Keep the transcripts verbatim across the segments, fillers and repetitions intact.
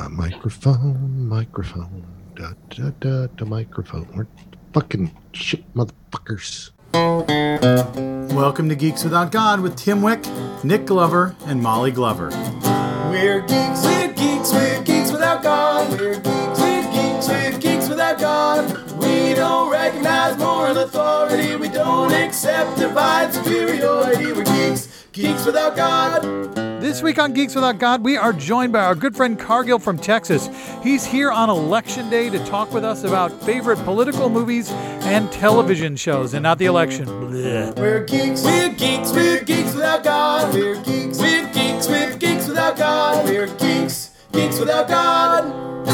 Uh, microphone, microphone, da da da da microphone. We're fucking shit motherfuckers. Welcome to Geeks Without God with Tim Wick, Nick Glover, and Molly Glover. We're geeks, we're geeks, we're geeks without God. We're geeks, we're geeks, we're geeks without God. We don't recognize moral authority. We don't accept divine superiority. We're geeks, geeks without God. This week on Geeks Without God, we are joined by our good friend Cargill from Texas. He's here on Election Day to talk with us about favorite political movies and television shows, and not the election. Blech. We're geeks, we're geeks, we're geeks without God. We're geeks, we're geeks, we're geeks without God. We're geeks, geeks without God.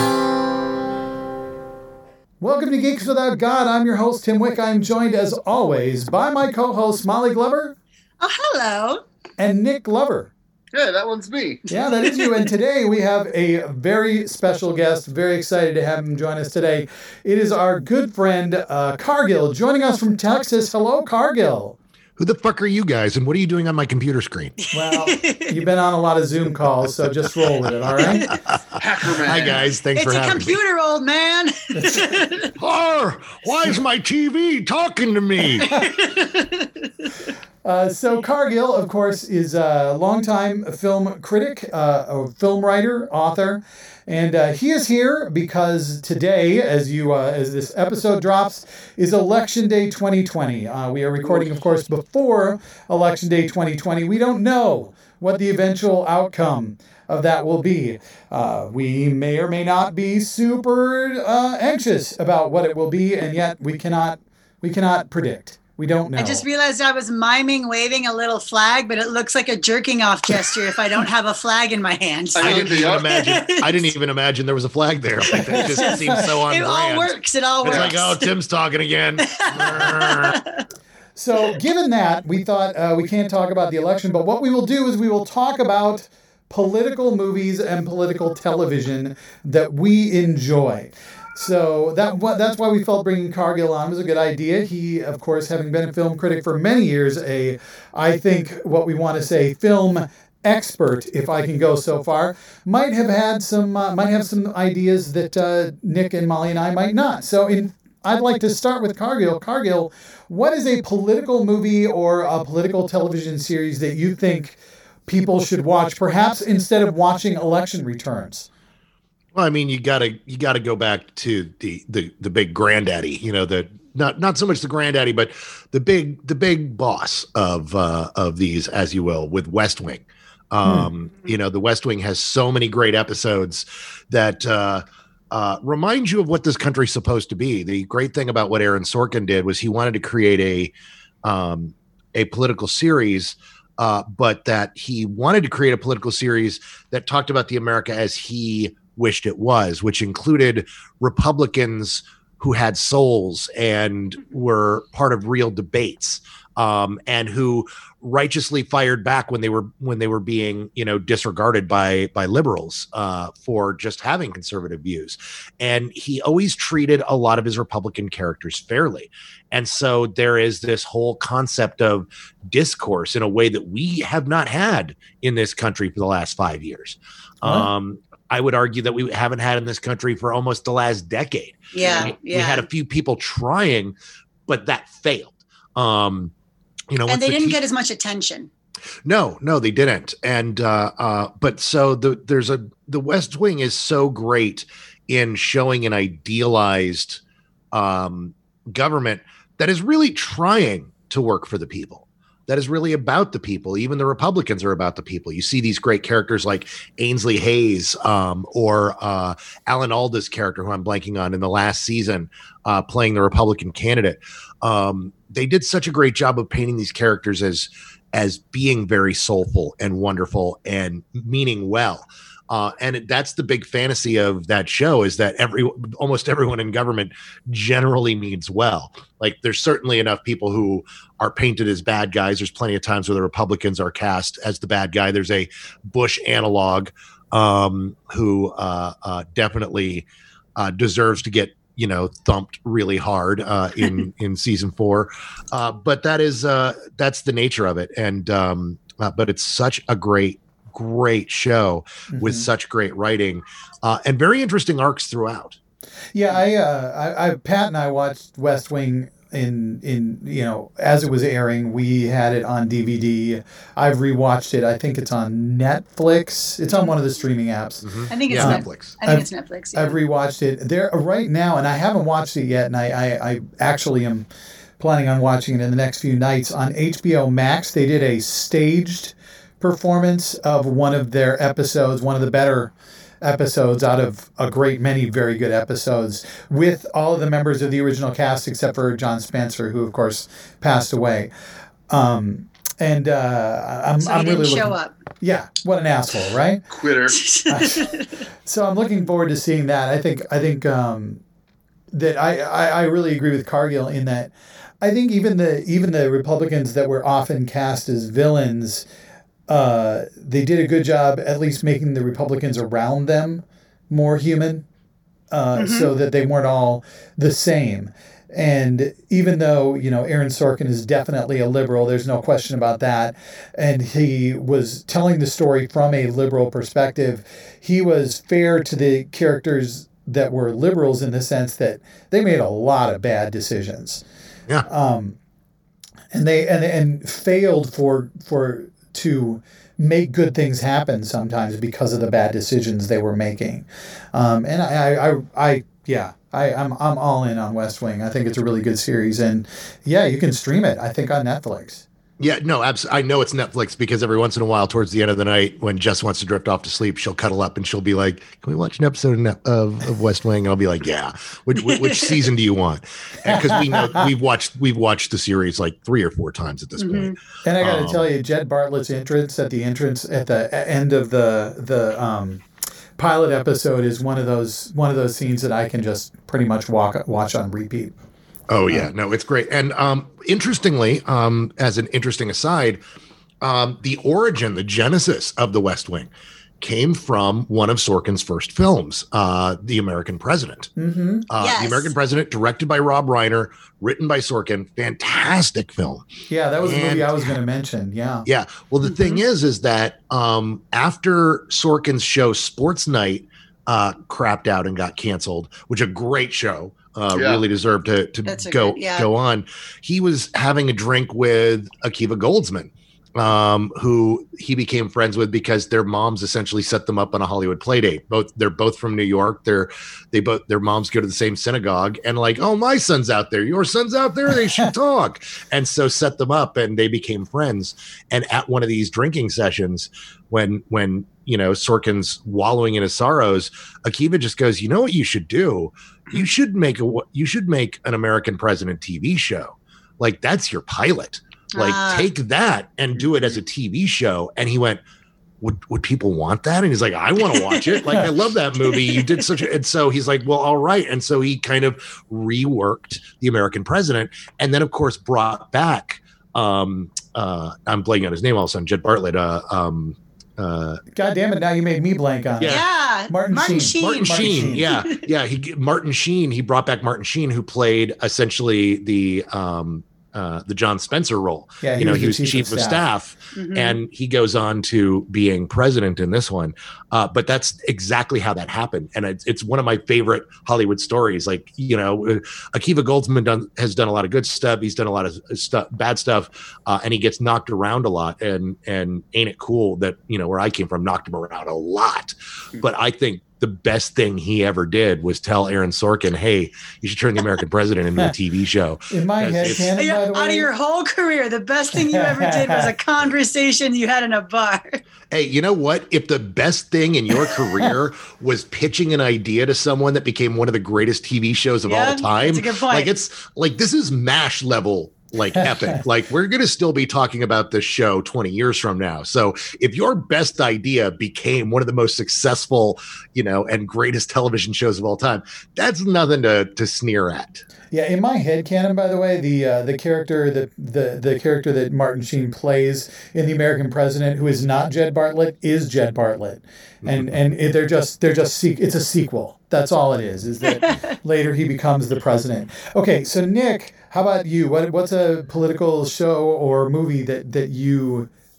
Welcome to Geeks Without God. I'm your host, Tim Wick. I'm joined, as always, by my co-host, Molly Glover. Oh, hello. And Nick Glover. Yeah, that one's me. Yeah, that is you. And today we have a very special guest. Very excited to have him join us today. It is our good friend, uh, Cargill, joining us from Texas. Hello, Cargill. Who the fuck are you guys, and what are you doing on my computer screen? Well, you've been on a lot of Zoom calls, so just roll with it, all right? Hacker man. Hi, guys. Thanks It's for a having computer, old man. me. Oh, why is my T V talking to me? Uh, so Cargill, of course, is a longtime film critic, uh, a film writer, author, and uh, he is here because today, as you uh, as this episode drops, is Election Day twenty twenty. Uh, we are recording, of course, before Election Day twenty twenty. We don't know what the eventual outcome of that will be. Uh, we may or may not be super uh, anxious about what it will be, and yet we cannot we cannot predict. We don't know. I just realized I was miming waving a little flag, but it looks like a jerking off gesture if I don't have a flag in my hand. I didn't even imagine. I didn't even imagine there was a flag there. Like, that just seems so on It brand. all works. It all It's works. like, oh, Tim's talking again. So given that, we thought uh, we can't talk about the election, but what we will do is we will talk about political movies and political television that we enjoy. So that that's why we felt bringing Cargill on was a good idea. He, of course, having been a film critic for many years, a, I think what we want to say, film expert, if I can go so far, might have had some, uh, might have some ideas that uh, Nick and Molly and I might not. So in I'd like to start with Cargill. Cargill, what is a political movie or a political television series that you think people should watch, perhaps instead of watching election returns? Well, I mean, you gotta you gotta go back to the the the big granddaddy. You know, the not not so much the granddaddy, but the big the big boss of uh, of these, as you will, with West Wing. Um, hmm. You know, the West Wing has so many great episodes that uh, uh, remind you of what this country's supposed to be. The great thing about what Aaron Sorkin did was he wanted to create a um, a political series. Uh, but that he wanted to create a political series that talked about the America as he wished it was, which included Republicans who had souls and were part of real debates, um, and who righteously fired back when they were when they were being, you know, disregarded by by liberals uh, for just having conservative views. And he always treated a lot of his Republican characters fairly. And so there is this whole concept of discourse in a way that we have not had in this country for the last five years. Huh? Um, I would argue that we haven't had in this country for almost the last decade. Yeah, we, yeah. we had a few people trying, but that failed. Um, you know, and they the didn't te- get as much attention. No, no, they didn't. And uh, uh, but so the there's a the West Wing is so great in showing an idealized um, government that is really trying to work for the people. That is really about the people. Even the Republicans are about the people. You see these great characters like Ainsley Hayes um, or uh, Alan Alda's character, who I'm blanking on in the last season, uh, playing the Republican candidate. Um, they did such a great job of painting these characters as as being very soulful and wonderful and meaning well. Uh, and it, that's the big fantasy of that show, is that every almost everyone in government generally means well. Like, there's certainly enough people who are painted as bad guys. There's plenty of times where the Republicans are cast as the bad guy. There's a Bush analog um, who uh, uh, definitely uh, deserves to get, you know, thumped really hard uh, in in season four. Uh, but that is uh, that's the nature of it. And um, uh, but it's such a great great show Mm-hmm. with such great writing uh, and very interesting arcs throughout. Yeah, I, uh, I, I, Pat and I watched West Wing in, in, you know, as it was airing. We had it on D V D. I've rewatched it. I think it's on Netflix. It's on one of the streaming apps. I think it's Yeah, Net- Netflix. I think I've- it's Netflix. Yeah. I've rewatched it there right now, and I haven't watched it yet. And I, I, I actually am planning on watching it in the next few nights on H B O Max. They did a staged performance of one of their episodes, one of the better episodes out of a great many very good episodes, with all of the members of the original cast except for John Spencer, who of course passed away. Um, and uh, I'm, so he I'm didn't really show looking, up. Yeah, what an asshole, right? Quitter. So I'm looking forward to seeing that. I think I think um, that I, I, I really agree with Cargill in that I think even the even the Republicans that were often cast as villains, uh, they did a good job at least making the Republicans around them more human, uh, Mm-hmm. so that they weren't all the same. And even though, you know, Aaron Sorkin is definitely a liberal, there's no question about that. And he was telling the story from a liberal perspective. He was fair to the characters that were liberals in the sense that they made a lot of bad decisions. Yeah. Um, and they and and failed for for to make good things happen sometimes because of the bad decisions they were making. Um, and I, I, I, I yeah. I, I'm I'm all in on West Wing. I think it's a really good series, and yeah, you can stream it. I think on Netflix. Yeah, no, absolutely. I know it's Netflix because every once in a while, towards the end of the night, when Jess wants to drift off to sleep, she'll cuddle up and she'll be like, "Can we watch an episode of, Net- of, of West Wing?" And I'll be like, "Yeah." Which, which, which season do you want? Because we know we've watched we've watched the series like three or four times at this Mm-hmm. point. And I got to Um, tell you, Jed Bartlett's entrance at the entrance at the end of the the um, pilot episode is one of those one of those scenes that I can just pretty much walk watch on repeat. Oh yeah, no, it's great. And um, interestingly, um, as an interesting aside, um, the origin, the genesis of the West Wing came from one of Sorkin's first films, uh, The American President. Mm-hmm. Uh, Yes. The American President, directed by Rob Reiner, written by Sorkin, fantastic film. Yeah, that was the movie And- I was going to mention. Yeah. Yeah. Well, the thing is, is that um, after Sorkin's show Sports Night uh, crapped out and got canceled, which a great show, uh, Yeah. really deserved to to That's a go good- yeah. go on. He was having a drink with Akiva Goldsman, um, who he became friends with because their moms essentially set them up on a Hollywood play date. Both they're both from New York. They're they both their moms go to the same synagogue, and like, oh, my son's out there, your son's out there, they should talk. And so set them up, and they became friends. And at one of these drinking sessions, when when you know Sorkin's wallowing in his sorrows, Akiva just goes, you know what you should do? You should make a you should make an American President T V show. Like that's your pilot. Like Ah. take that and do it as a T V show. And he went, would would people want that? And he's like, I want to watch it. Like I love that movie. You did such a, and so he's like, well, all right. And so he kind of reworked The American President, and then of course brought back um uh I'm blanking on his name all of a sudden, Jed Bartlett, uh um uh God damn it! Now you made me blank on it. Yeah. Yeah. Martin Martin Sheen. Sheen. Martin Martin Sheen, Sheen. yeah, yeah. He Martin Sheen. He brought back Martin Sheen, who played essentially the um, uh, the John Spencer role. Yeah, he you know, was he the was chief chief of of staff, Mhm. and he goes on to being president in this one. Uh, but that's exactly how that happened, and it's, it's one of my favorite Hollywood stories. Like you know, uh, Akiva Goldsman done, has done a lot of good stuff. He's done a lot of stuff, bad stuff, uh, and he gets knocked around a lot. And and ain't it cool that you know where I came from knocked him around a lot. But I think the best thing he ever did was tell Aaron Sorkin, "Hey, you should turn The American President into a T V show." In my Yes, head it's- canon, Yeah, by the way. out of your whole career, the best thing you ever did was a conversation you had in a bar. Hey, you know what? If the best thing in your career was pitching an idea to someone that became one of the greatest T V shows of Yeah, all time, that's a good point. like it's like this is MASH level. Like epic. Like we're going to still be talking about this show twenty years from now. So if your best idea became one of the most successful, you know, and greatest television shows of all time, that's nothing to to sneer at. Yeah, in my head canon, by the way, the uh, the character that the the character that Martin Sheen plays in The American President, who is not Jed Bartlett, is Jed Bartlett, and and it, they're just they're just se- it's a sequel. That's all it is. Is that later he becomes the president. Okay, so Nick, how about you? What what's a political show or movie that that you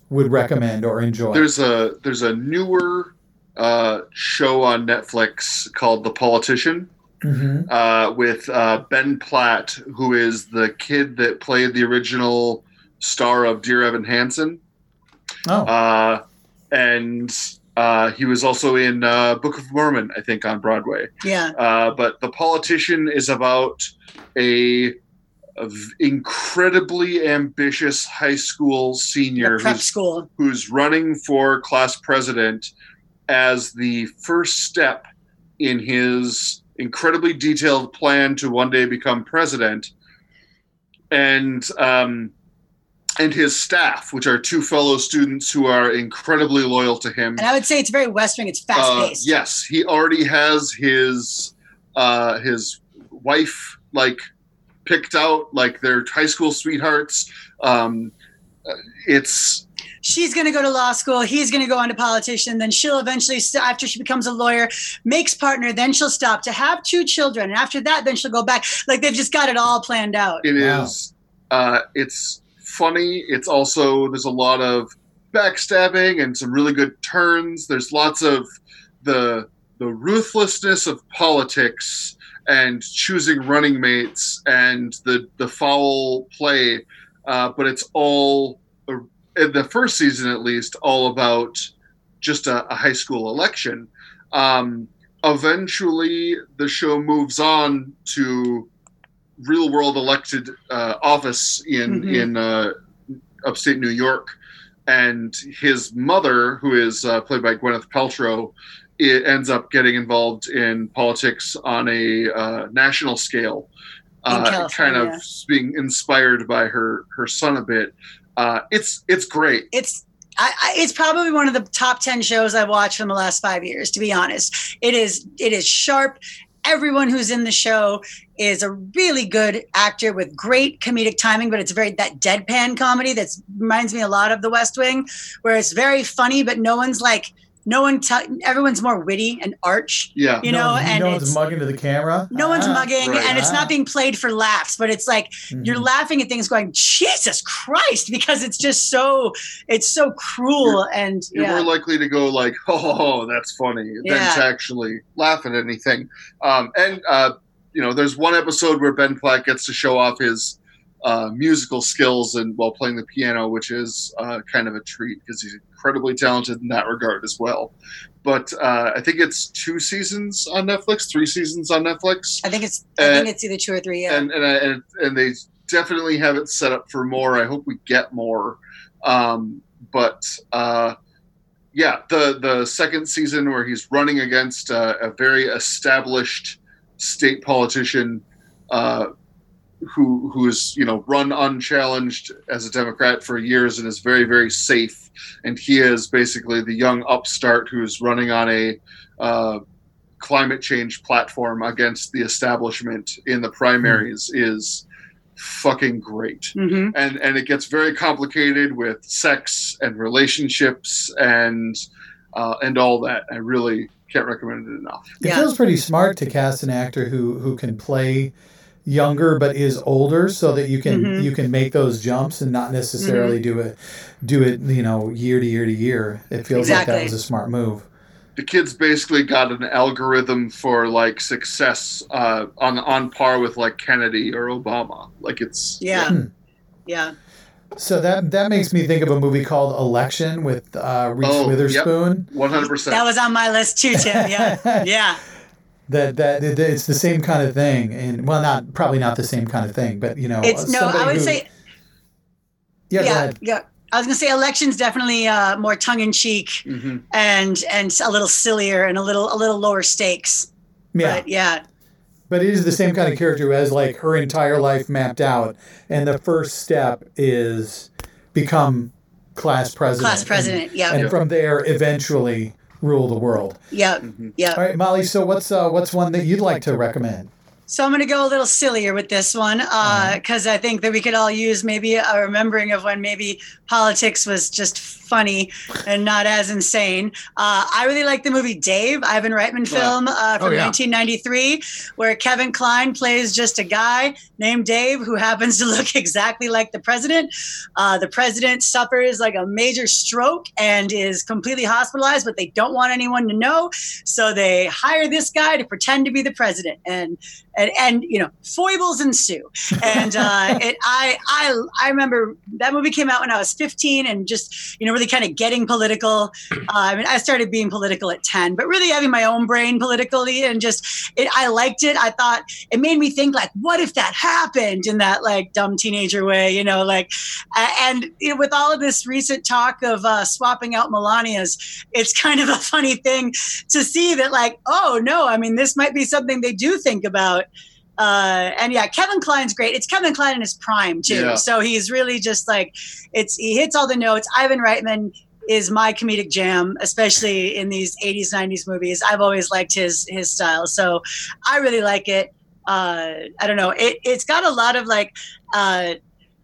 would recommend or enjoy? There's a there's a newer uh, show on Netflix called The Politician. Mm-hmm. Uh, with uh, Ben Platt, who is the kid that played the original star of Dear Evan Hansen. Oh. Uh, and uh, he was also in uh, Book of Mormon, I think, on Broadway. Yeah. Uh, but The Politician is about a, a v- incredibly ambitious high school senior The prep who's, school. who's running for class president as the first step in his incredibly detailed plan to one day become president, and um, and his staff, which are two fellow students who are incredibly loyal to him. And I would say it's very West Wing. It's fast Uh, paced. yes, he already has his uh, his wife like picked out, like they're high school sweethearts. Um, it's She's going to go to law school. He's going to go on to politician. Then she'll eventually, st- after she becomes a lawyer, makes partner. Then she'll stop to have two children. And after that, then she'll go back. Like they've just got it all planned out. It Wow. is. Uh, it's funny. It's also there's a lot of backstabbing and some really good turns. There's lots of the the ruthlessness of politics and choosing running mates and the the foul play. Uh, but it's all, uh, in the first season at least, all about just a, a high school election. Um, eventually, the show moves on to real world elected uh, office in Mhm. in uh, upstate New York, and his mother, who is uh, played by Gwyneth Paltrow, it ends up getting involved in politics on a uh, national scale, uh, kind California. of being inspired by her her son a bit. Uh, it's it's great. It's I, I, it's probably one of the top ten shows I've watched from the last five years, to be honest. It is it is sharp. Everyone who's in the show is a really good actor with great comedic timing, but it's very that deadpan comedy that reminds me a lot of The West Wing, where it's very funny, but no one's like no one. T- everyone's more witty and arch, Yeah, you no know, one's, and no one's it's, mugging to the camera. no one's Ah. mugging, right. and it's Ah. not being played for laughs, but it's like you're Mhm. laughing at things going, Jesus Christ, because it's just so it's so cruel and you're yeah. more likely to go like, "Oh, that's funny," than Yeah. to actually laugh at anything. Um, and uh, you know, there's one episode where Ben Platt gets to show off his uh, musical skills and while playing the piano, which is uh, kind of a treat because he's incredibly talented in that regard as well. But uh, I think it's two seasons on Netflix, three seasons on Netflix, I think it's I Uh, think it's either two or three. Yeah. and and, I, and and they definitely have it set up for more. I hope we get more. Um, but uh, yeah, the the second season where he's running against uh, a very established state politician uh, who who is you know run unchallenged as a Democrat for years and is very very safe, and he is basically the young upstart who is running on a uh, climate change platform against the establishment in the primaries is fucking great. hmm And and it gets very complicated with sex and relationships and uh, and all that. I really can't recommend it enough. It Yeah. feels pretty smart to cast an actor who who can play younger but is older, so that you can Mhm. you can make those jumps and not necessarily do it do it you know year to year to year. It feels like that Exactly. was a smart move. The kid's basically got an algorithm for like success uh, on on par with like Kennedy or Obama. Like it's Yeah. Hmm. Yeah. So that that makes me think of a movie called Election with uh, Reese Oh, yep. Witherspoon. one hundred percent. That was on my list too, Tim. Yeah. Yeah. That, that that it's the same kind of thing, and well, not probably not the same kind of thing, but you know, It's no, somebody I would who- say yeah, go yeah, ahead. yeah. I was gonna say election's definitely uh, more tongue in cheek hmm and and a little sillier and a little a little lower stakes. yeah. But yeah. But it is the same kind of character who has like her entire life mapped out, and the first step is become class president. Class president. and, Yeah. and from there eventually rule the world. Yeah. hmm Yeah. All right, Molly. So what's uh, what's one that you'd like to recommend? So I'm going to go a little sillier with this one because uh, I think that we could all use maybe a remembering of when maybe politics was just funny and not as insane. Uh, I really like the movie Dave, Ivan Reitman film uh, from oh, yeah. nineteen ninety-three, where Kevin Kline plays just a guy named Dave who happens to look exactly like the president. Uh, the president suffers like a major stroke and is completely hospitalized, but they don't want anyone to know. So they hire this guy to pretend to be the president. And And, and you know, foibles ensue. And uh, it, I, I, I remember that movie came out when I was fifteen, and just you know, really kind of getting political. Uh, I mean, I started being political at ten, but really having my own brain politically, and just it, I liked it. I thought it made me think like, what if that happened in that like dumb teenager way, you know, like. Uh, and you know, with all of this recent talk of uh, swapping out Melania's, it's kind of a funny thing to see that like, oh no, I mean, this might be something they do think about. Uh, and yeah, Kevin Kline's great. It's Kevin Kline in his prime too. Yeah. So he's really just like, it's, he hits all the notes. Ivan Reitman is my comedic jam, especially in these eighties, nineties movies. I've always liked his, his style. So I really like it. Uh, I don't know. It, it's got a lot of like, uh,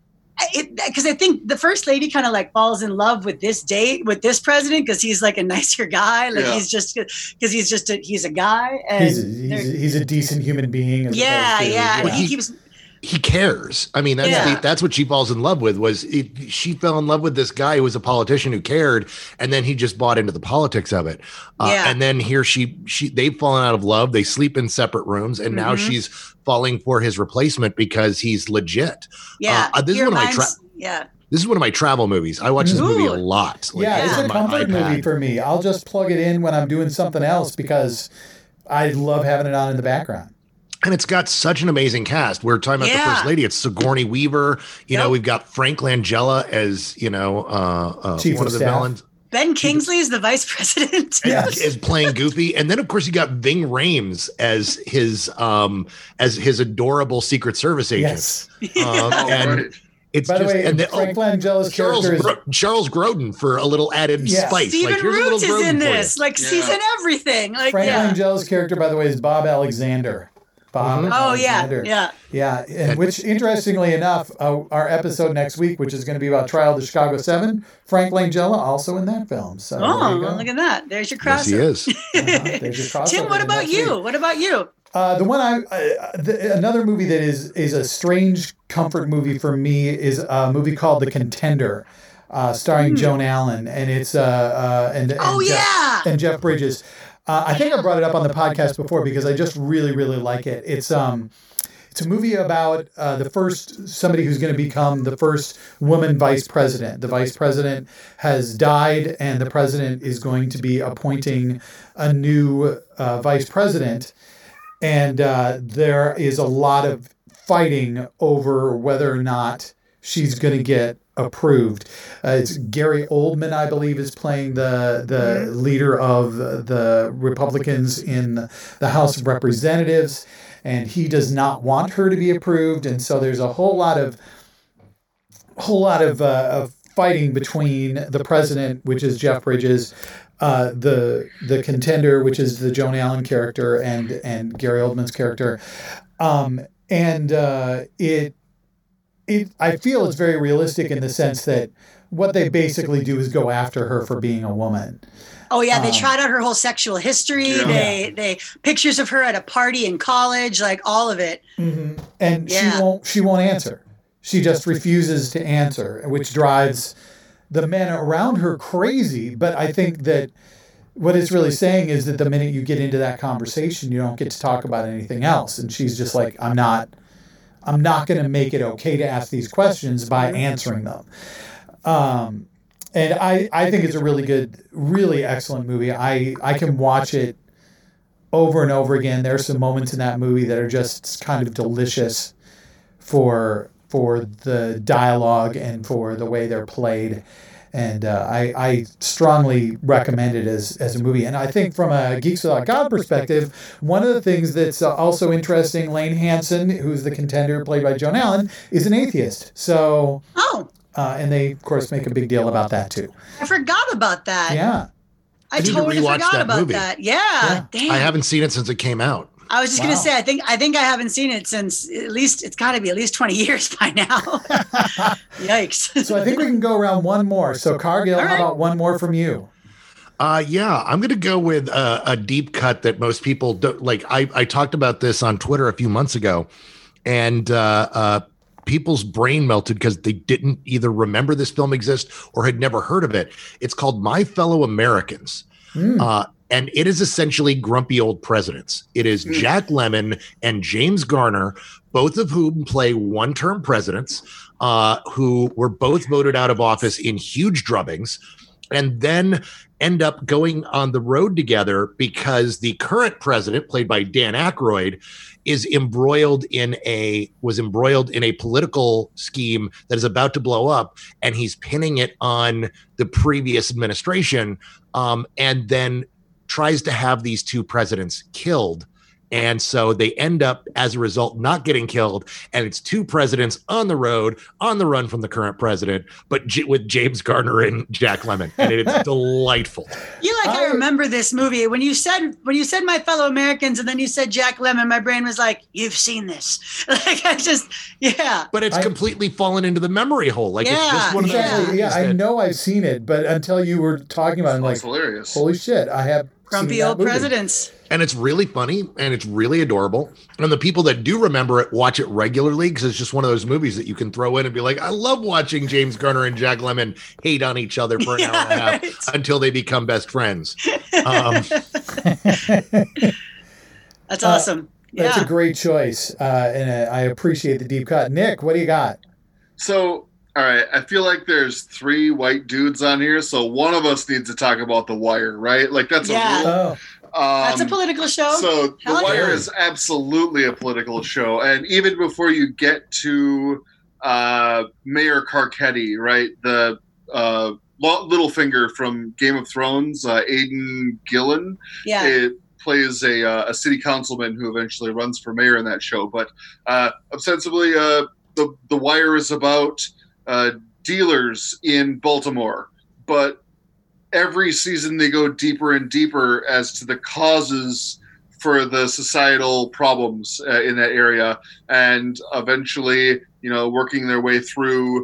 because I think the first lady kind of like falls in love with this date with this president because he's like a nicer guy, like yeah. he's just because he's just a, he's a guy and he's a, he's, a, he's a decent human being. As yeah, to, yeah, yeah. He, he keeps. He cares. I mean, that's yeah. the, that's what she falls in love with. Was it, she fell in love with this guy who was a politician who cared, and then he just bought into the politics of it. Uh, yeah. And then here she she they've fallen out of love. They sleep in separate rooms, and mm-hmm. now she's falling for his replacement because he's legit. Yeah. Uh, this is one of my tra- yeah. This is one of my travel movies. I watch this Ooh. movie a lot. Like, yeah, it's a comfort movie for me. I'll just plug it in when I'm doing something else because I love having it on in the background. And it's got such an amazing cast. We're talking about yeah. the first lady. It's Sigourney Weaver. You yep. know, we've got Frank Langella as, you know, uh, uh, Chief one of, of the staff. villains. Ben Kingsley is the vice president. Yes. Is playing Goofy. And then, of course, you got Ving Rhames as his um, as his adorable Secret Service agent. Yes. Um, and right. It's By just, the way, and the, Frank oh, Langella's Charles, character is... Gro- Charles Grodin for a little added Yeah. spice. Stephen like, here's a Root little is Grodin in for you. this. Like, Yeah. he's in everything. Like, Frank yeah. Langella's character, by the way, is Bob Alexander. Bob Mhm. Oh, yeah. Alexander. Yeah. Yeah, and which, interestingly enough, uh, our episode next week, which is going to be about Trial of the Chicago Seven, Frank Langella also in that film. So Oh, there you go. look at that. There's your Yes, he crossover. is. Uh-huh. There's your crossover Tim, what in about next you? week. What about you? Uh, the one I, uh, the, another movie that is is a strange comfort movie for me is a movie called The Contender, uh, starring Hmm. Joan Allen, and it's uh, uh and, and Oh, Jeff, yeah. and Jeff Bridges. Uh, I think I brought it up on the podcast before because I just really really like it. It's um. It's a movie about uh, the first, somebody who's going to become the first woman vice president. The vice president has died, and the president is going to be appointing a new uh, vice president. And uh, there is a lot of fighting over whether or not she's going to get approved. Uh, it's Gary Oldman, I believe, is playing the the leader of the Republicans in the House of Representatives. And he does not want her to be approved, and so there's a whole lot of whole lot of, uh, of fighting between the president, which is Jeff Bridges, uh, the the contender, which is the Joan Allen character, and and Gary Oldman's character, um, and uh, it it I feel it's very realistic in the sense that what they basically do is go after her for being a woman. Oh yeah, they Um, tried out her whole sexual history. Yeah. They they pictures of her at a party in college, like all of it. Mm-hmm. And Yeah. she won't she won't answer. She just refuses to answer, which drives the men around her crazy. But I think that what it's really saying is that the minute you get into that conversation, you don't get to talk about anything else. And she's just like, I'm not I'm not going to make it okay to ask these questions by answering them. Um, and I, I think it's a really good, really excellent movie. I, I can watch it over and over again. There are some moments in that movie that are just kind of delicious for for the dialogue and for the way they're played. And uh, I, I strongly recommend it as, as a movie. And I think from a Geeks Without God perspective, one of the things that's also interesting, Lane Hansen, who's the contender played by Joan Allen, is an atheist. So, Oh, uh, and they, of course, make a big deal about that, too. I forgot about that. Yeah. I, I need to totally rewatch forgot that about movie. that. Yeah, Yeah. damn. I haven't seen it since it came out. I was just Wow. gonna say, I think I think I haven't seen it since at least it's got to be at least twenty years by now. Yikes! So I think we can go around one more. So Cargill, All how right. about one more from you? Uh, yeah, I'm going to go with a, a deep cut that most people don't like. I, I talked about this on Twitter a few months ago, and uh, uh, people's brain melted because they didn't either remember this film exist or had never heard of it. It's called My Fellow Americans. Mm. Uh, and it is essentially grumpy old presidents. It is Jack Lemmon and James Garner, both of whom play one-term presidents, uh, who were both voted out of office in huge drubbings, and then end up going on the road together because the current president, played by Dan Aykroyd, is embroiled in a was embroiled in a political scheme that is about to blow up, and he's pinning it on the previous administration, um, and then tries to have these two presidents killed. And so they end up, as a result, not getting killed. And it's two presidents on the road, on the run from the current president, but J- with James Garner and Jack Lemmon. And it's delightful. You like I, I- remember this movie when you said when you said My Fellow Americans and then you said Jack Lemmon. My brain was like, "You've seen this." Like I just, yeah. But it's I- completely fallen into the memory hole. Like it's Yeah, just one of those yeah. Exactly. Yeah, movies I that- know I've seen it, but until you were talking about it, I'm like, That's hilarious. holy shit, I have Grumpy seen that old movie. presidents. And it's really funny and it's really adorable. And the people that do remember it watch it regularly because it's just one of those movies that you can throw in and be like, I love watching James Garner and Jack Lemmon hate on each other for an Yeah, hour and a half right. until they become best friends. Um, That's Uh, awesome. That's Yeah. a great choice, uh, and uh, I appreciate the deep cut. Nick, what do you got? So, all right, I feel like there's three white dudes on here, so one of us needs to talk about The Wire, right? Like that's Yeah. a rule. Oh, Um, That's a political show. So The Hell Wire yeah. is absolutely a political show, and even before you get to uh, Mayor Carcetti, right, the uh, Littlefinger from Game of Thrones, uh, Aidan Gillen, yeah. it plays a uh, a city councilman who eventually runs for mayor in that show. But uh, ostensibly, uh, the The Wire is about uh, dealers in Baltimore, but every season they go deeper and deeper as to the causes for the societal problems uh, in that area, and eventually, you know, working their way through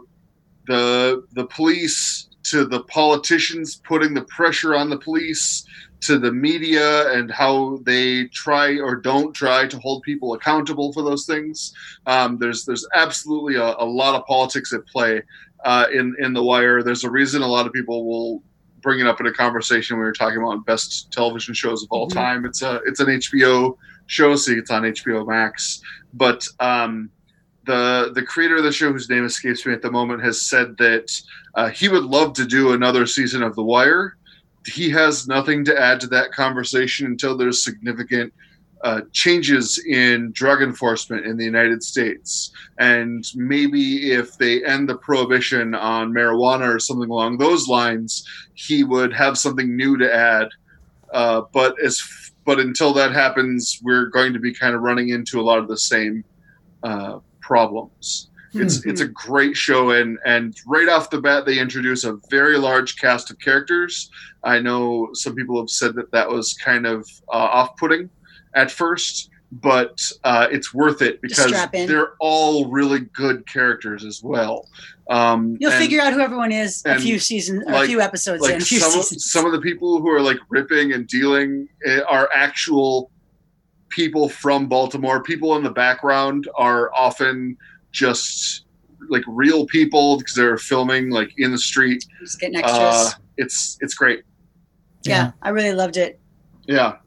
the the police to the politicians, putting the pressure on the police, to the media and how they try or don't try to hold people accountable for those things. Um, there's there's absolutely a, a lot of politics at play uh, in in The Wire. There's a reason a lot of people will bring it up in a conversation when we were talking about best television shows of all Mhm. time. It's a it's an H B O show, so it's on H B O Max. But um, the the creator of the show, whose name escapes me at the moment, has said that uh, he would love to do another season of The Wire. He has nothing to add to that conversation until there's significant uh, changes in drug enforcement in the United States. And maybe if they end the prohibition on marijuana or something along those lines, he would have something new to add. Uh, but as but until that happens, we're going to be kind of running into a lot of the same uh, problems. It's Hmm. it's a great show, and and right off the bat, they introduce a very large cast of characters. I know some people have said that that was kind of uh, off-putting at first, but uh, it's worth it because strap in. they're all really good characters as well. Um, You'll and, figure out who everyone is a and, few seasons or like- a few episodes like in, a few some of, seasons. some of the people who are like ripping and dealing eh, are actual people from Baltimore. People in the background are often just like real people because they're filming like in the street. Just getting extras. Uh, it's it's great. yeah, I really loved it. Yeah.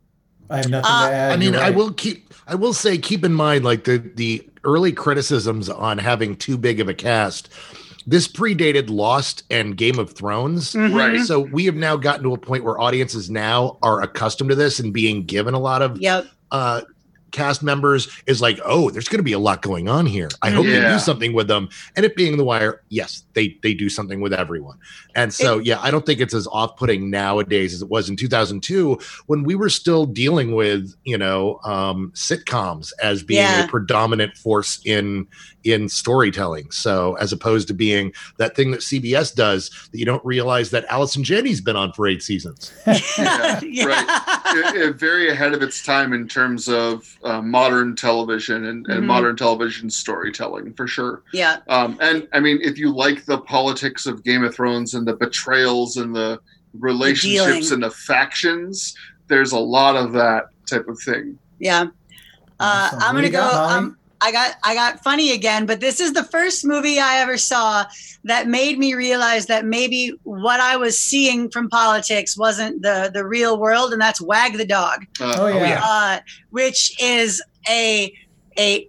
I have nothing Uh, to add. I mean, You're I right. will keep. I will say, keep in mind, like the the early criticisms on having too big of a cast. This predated Lost and Game of Thrones, Mhm. Right. so we have now gotten to a point where audiences now are accustomed to this and being given a lot of Yep. uh, cast members is like, oh, there's going to be a lot going on here. I hope Yeah. they do something with them. And it being The Wire, yes, they they do something with everyone. And so, yeah, I don't think it's as off-putting nowadays as it was in two thousand two when we were still dealing with, you know, um, sitcoms as being Yeah. a predominant force in in storytelling. So as opposed to being that thing that C B S does that you don't realize that Allison Janney's been on for eight seasons. Yeah, Yeah. right. It- it very ahead of its time in terms of uh, modern television and, and Mhm. modern television storytelling, for sure. Yeah. Um, and I mean, if you like the politics of Game of Thrones and the betrayals and the relationships dealing. and the factions, there's a lot of that type of thing. Yeah. Uh, Awesome. I'm What do gonna you go. got, Molly? Um, I got I got funny again, but this is the first movie I ever saw that made me realize that maybe what I was seeing from politics wasn't the the real world, and that's Wag the Dog, Uh, Oh yeah. yeah. uh, which is a a.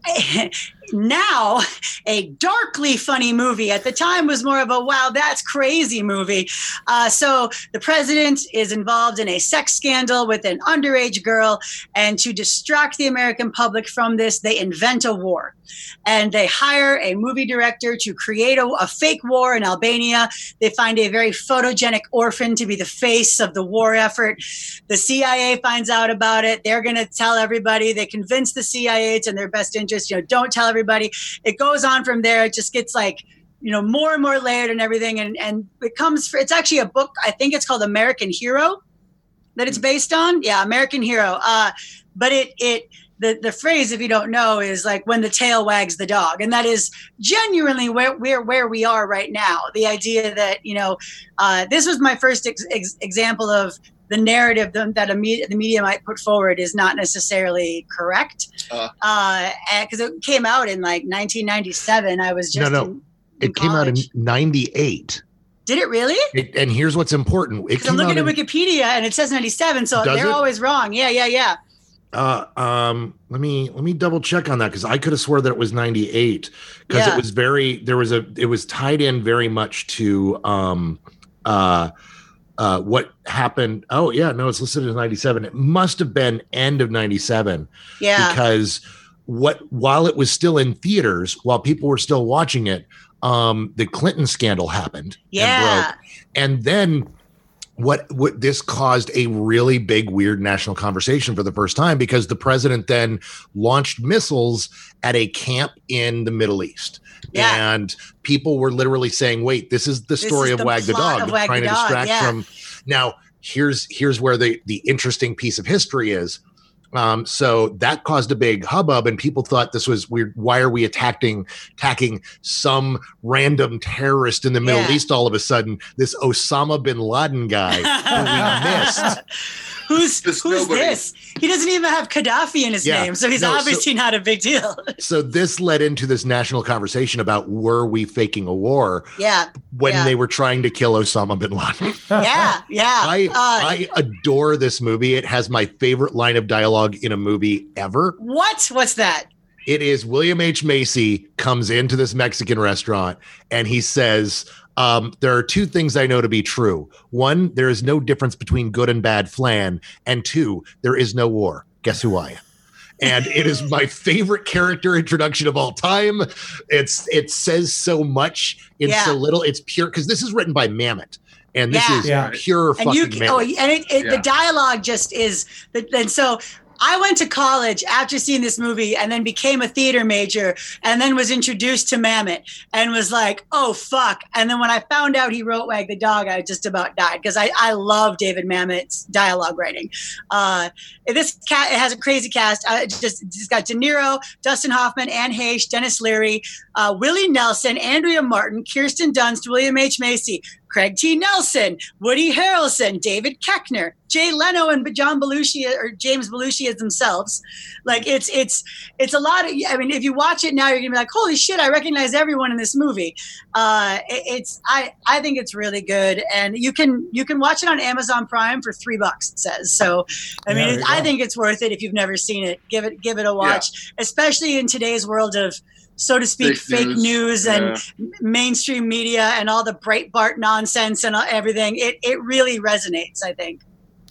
Now a darkly funny movie. At the time was more of a wow, that's crazy movie. Uh, so the president is involved in a sex scandal with an underage girl, and to distract the American public from this, they invent a war. And they hire a movie director to create a, a fake war in Albania. They find a very photogenic orphan to be the face of the war effort. The C I A finds out about it. They're going to tell everybody. They convince the C I A it's in their best interest. You know, don't tell everybody. It goes on from there. It just gets like, you know, more and more layered and everything. And, and it comes, for, it's actually a book. I think it's called American Hero that it's based on. Yeah, American Hero. Uh, but it, it, The, the phrase, if you don't know, is like when the tail wags the dog. And that is genuinely where, where, where we are right now. The idea that, you know, uh, this was my first ex- ex- example of the narrative that, that a media, the media might put forward is not necessarily correct. Uh. Because uh, it came out in like nineteen ninety-seven. I was just No, no. in, in It came out in college. ninety-eight. Did it really? It, and here's what's important. It Because I'm came out looking at in, Wikipedia and it says ninety-seven. So Does they're it? always wrong. Yeah, yeah, yeah. Uh, um, let me let me double check on that because I could have swore that it was ninety-eight because Yeah. it was very there was a it was tied in very much to um uh uh what happened. Oh yeah, no, it's listed as ninety-seven. It must have been end of ninety-seven Yeah. because what while it was still in theaters, while people were still watching it, um, the Clinton scandal happened. and Yeah. broke. And then what what this caused a really big weird national conversation for the first time because the president then launched missiles at a camp in the Middle East. Yeah. And people were literally saying, wait, this is the This story is of the Wag the plot Dog, of Wag trying the to Dog, distract yeah. from now here's here's where the the interesting piece of history is. Um, so that caused a big hubbub, and people thought this was weird. Why are we attacking attacking some random terrorist in the Middle Yeah. East all of a sudden? This Osama bin Laden guy who we missed. Who's This who's nobody. this? He doesn't even have Gaddafi in his Yeah. name, so he's No, so- obviously not a big deal. So this led into this national conversation about were we faking a war yeah, when Yeah. they were trying to kill Osama bin Laden? yeah, yeah. I Uh, I adore this movie. It has my favorite line of dialogue in a movie ever. what? What's that? It is William H. Macy comes into this Mexican restaurant and he says, um, there are two things I know to be true. One, there is no difference between good and bad flan. And two, there is no war. Guess who I am? And it is my favorite character introduction of all time. It's it says so much in Yeah. so little. It's pure because this is written by Mamet. And this Yeah. is Yeah. pure And fucking you, Mamet. oh, and it, it, Yeah. the dialogue just is. And so I went to college after seeing this movie, and then became a theater major, and then was introduced to Mamet, and was like, "Oh fuck!" And then when I found out he wrote Wag the Dog, I just about died because I I love David Mamet's dialogue writing. Uh, this cat it has a crazy cast. Uh, it just it's got De Niro, Dustin Hoffman, Anne Heche, Dennis Leary, uh, Willie Nelson, Andrea Martin, Kirsten Dunst, William H. Macy, Craig T. Nelson, Woody Harrelson, David Koechner, Jay Leno, and John Belushi or James Belushi as themselves. Like it's it's it's a lot of. I mean, if you watch it now, you're gonna be like, "Holy shit! I recognize everyone in this movie." Uh, it, it's I I think it's really good, and you can you can watch it on Amazon Prime for three bucks. It says so. I Yeah, mean, there it, you I go. think it's worth it if you've never seen it. Give it give it a watch, especially in today's world of, so to speak, Fake fake news. news, and Yeah. mainstream media and all the Breitbart nonsense and everything. It it really resonates, I think.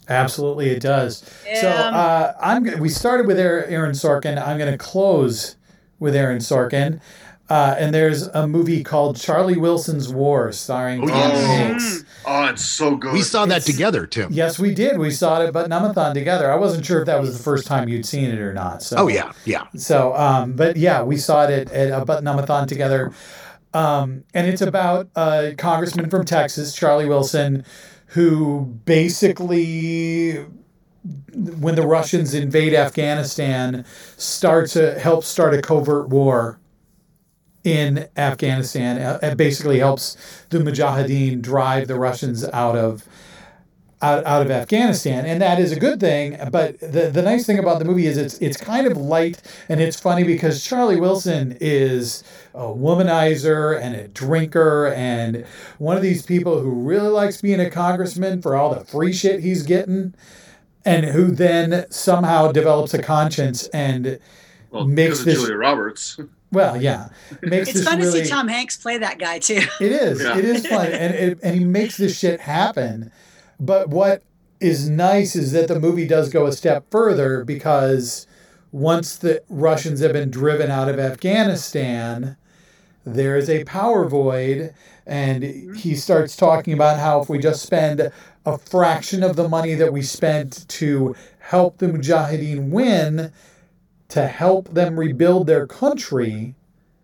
Absolutely, it does. So Yeah. uh, I'm. g- We started with Aaron Aaron Sorkin. I'm going to close with Aaron Sorkin. Uh, and there's a movie called Charlie Wilson's War, starring Oh, Tom yes. Hanks. Oh, it's so good. We saw that It's- together, Tim. Yes, we did. We saw it at Button-Umathon together. I wasn't sure if that was the first time you'd seen it or not. So. Oh yeah, yeah. So, um, but yeah, we saw it at, at a Button-Umathon together. Um, and it's about a congressman from Texas, Charlie Wilson, who basically, when the Russians invade Afghanistan, starts a, helps start a covert war in Afghanistan. uh, And basically helps the Mujahideen drive the Russians out of out, out of Afghanistan, and that is a good thing. But the, the nice thing about the movie is it's it's kind of light and it's funny because Charlie Wilson is a womanizer and a drinker and one of these people who really likes being a congressman for all the free shit he's getting, and who then somehow develops a conscience and well, makes because of this- Julia Roberts. well, yeah, makes It's this fun really to see Tom Hanks play that guy too. it is. Yeah. It is fun, and it, and he makes this shit happen. But what is nice is that the movie does go a step further because once the Russians have been driven out of Afghanistan, there is a power void, and he starts talking about how if we just spend a fraction of the money that we spent to help the Mujahideen win, to help them rebuild their country,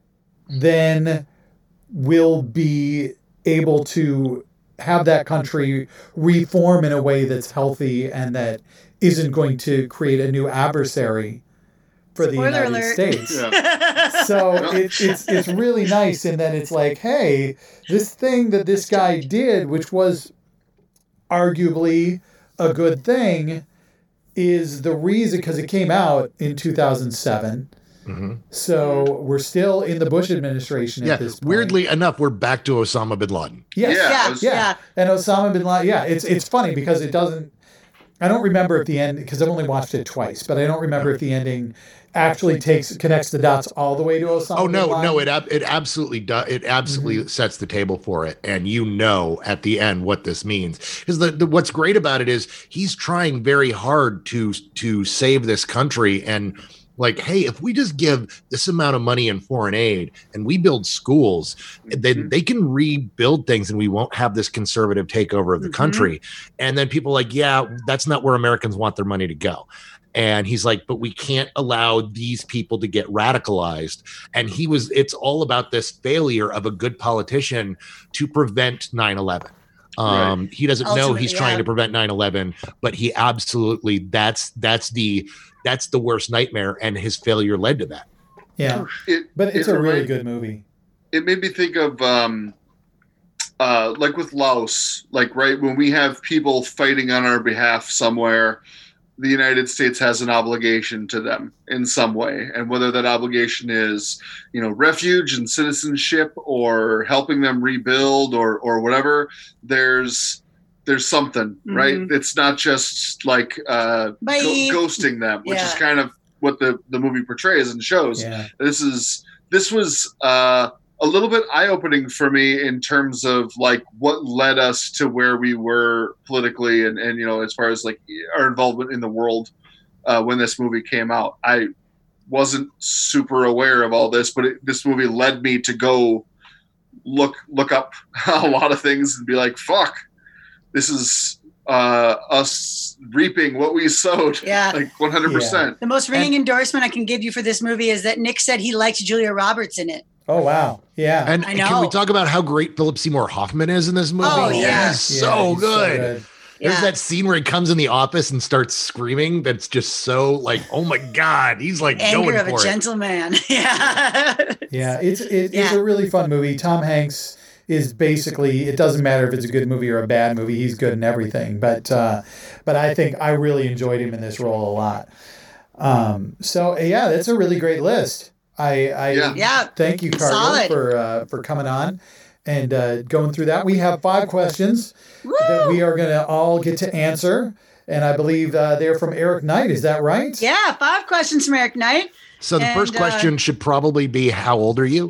then we'll be able to have that country reform in a way that's healthy and that isn't going to create a new adversary for the Spoiler United alert. States. Yeah. So it, it's it's really nice in that it's like, hey, this thing that this guy did, which was arguably a good thing, is the reason because it came out in two thousand seven. hmm So we're still in the Bush administration at Yeah. this point. Weirdly enough, we're back to Osama bin Laden. yes. Yeah, Yeah, it was- Yeah. yeah. And Osama bin Laden, yeah, it's it's funny because it doesn't. I don't remember if the end because I've only watched it twice, but I don't remember if the ending actually takes connects the dots all the way to Osama. Oh bin no, Laden. no, it ab- it absolutely does. It absolutely Mm-hmm. sets the table for it, and you know at the end what this means. Because the, the what's great about it is he's trying very hard to to save this country, and like, hey, if we just give this amount of money in foreign aid and we build schools, then they can rebuild things, and we won't have this conservative takeover of the Mhm. country. And then people are like, yeah, that's not where Americans want their money to go. And he's like, but we can't allow these people to get radicalized. And he was, it's all about this failure of a good politician to prevent nine eleven. Um, He doesn't know Ultimately, he's trying yeah. to prevent nine eleven, but he absolutely, that's, that's the, that's the worst nightmare. And his failure led to that. Yeah, It, but it's it a really remind- good movie. It made me think of um, uh, like with Laos, like right when we have people fighting on our behalf somewhere, the United States has an obligation to them in some way, and whether that obligation is, you know, refuge and citizenship or helping them rebuild or or whatever, there's there's something, right? Mhm. It's not just like uh, Bye. go- ghosting them, which is Yeah. kind of what the the movie portrays and shows. Yeah, This is this was uh, a little bit eye-opening for me in terms of like what led us to where we were politically and, and you know, as far as like our involvement in the world uh, when this movie came out. I wasn't super aware of all this, but it, this movie led me to go look look up a lot of things and be like, fuck, this is uh, us reaping what we sowed. Yeah. Like one hundred percent. The most ringing endorsement I can give you for this movie is that Nick said he liked Julia Roberts in it. oh wow, yeah. And I can we know. talk about how great Philip Seymour Hoffman is in this movie? Oh, yeah. He's Yeah, so, he's good. good. There's Yeah. that scene where he comes in the office and starts screaming. That's just so like, oh my God, he's like Anger going of a for it. gentleman. Yeah. Yeah, it's it, it's Yeah. a really fun movie. Tom Hanks is basically, it doesn't matter if it's a good movie or a bad movie, he's good in everything. But uh, but I think I really enjoyed him in this role a lot. Um, so yeah, that's a really great list. I, I Yeah. Yeah. thank you, Cargill, Solid. for uh, for coming on and uh, going through that. We have five questions that we are going to all get to answer, and I believe uh, they're from Eric Knight. Is that right? Yeah. Five questions from Eric Knight. So the first And, uh, question should probably be, how old are you?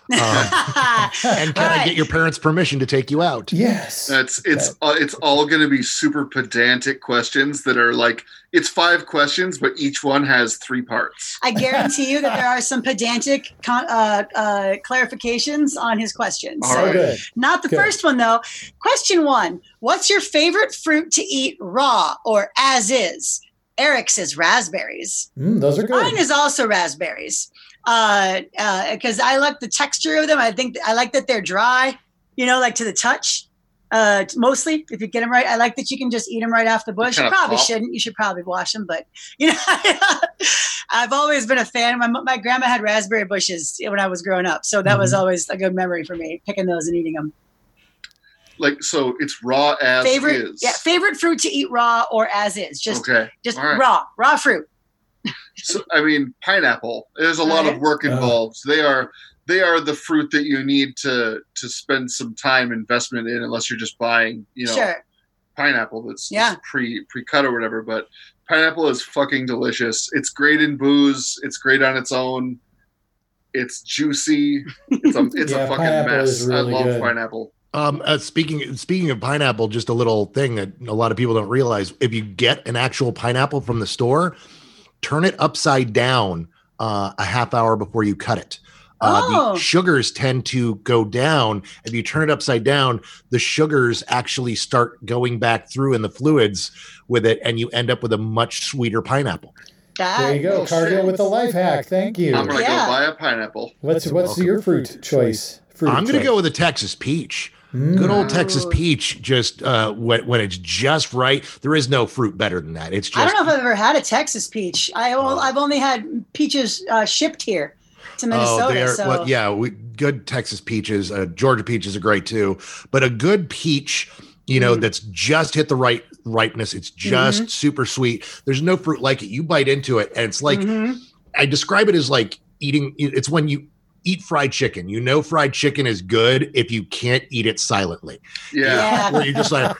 Um, and can All I right. get your parents' permission to take you out? Yes. That's it's uh, it's all going to be super pedantic questions that are like it's five questions, but each one has three parts. I guarantee you that there are some pedantic con- uh, uh, clarifications on his questions. All Oh, right. good. Not the Good. first one, though. Question one: what's your favorite fruit to eat raw or as is? Eric says raspberries. Mm, those are good. Mine is also raspberries. Uh, uh, because I like the texture of them. I think I like that they're dry, you know, like to the touch. Uh, mostly, if you get them right, I like that you can just eat them right off the bush. You Kinda probably pop. shouldn't. You should probably wash them, but you know, I've always been a fan. My my grandma had raspberry bushes when I was growing up, so that was Mhm. always a good memory for me, picking those and eating them. Like so, it's raw as Favorite, is. yeah, favorite fruit to eat raw or as is, just okay. just All right. raw, raw fruit. So, I mean, pineapple. There's a lot Right. of work Oh. involved. They are they are the fruit that you need to to spend some time investment in, unless you're just buying, you know, Sure. pineapple that's Yeah. that's pre pre cut or whatever. But pineapple is fucking delicious. It's great in booze. It's great on its own. It's juicy. It's a it's Yeah, a fucking pineapple mess. is really I love good. pineapple. Um, uh, speaking speaking of pineapple, just a little thing that a lot of people don't realize: if you get an actual pineapple from the store, turn it upside down uh, a half hour before you cut it. Uh, Oh. The sugars tend to go down. If you turn it upside down, the sugars actually start going back through in the fluids with it, and you end up with a much sweeter pineapple. That, There you go. Oh, Cargill shit. with the life hack. Thank you. I'm gonna Yeah. go buy a pineapple. What's what's welcome. your fruit choice? Fruit I'm going to choice. go with a Texas peach. Mm. Good old Texas Ooh. peach. Just uh, when when it's just right. There is no fruit better than that. It's just. I don't know if I've ever had a Texas peach. I Oh. I've only had peaches uh, shipped here to Minnesota. Oh, they are, so well, yeah, we, good Texas peaches. Uh, Georgia peaches are great too, but a good peach, you know, Mm. that's just hit the right ripeness. It's just Mm-hmm. super sweet. There's no fruit like it. You bite into it, and it's like Mhm. I describe it as like eating. It's when you eat fried chicken. You know, fried chicken is good if you can't eat it silently. Yeah. Yeah. Where you're just like.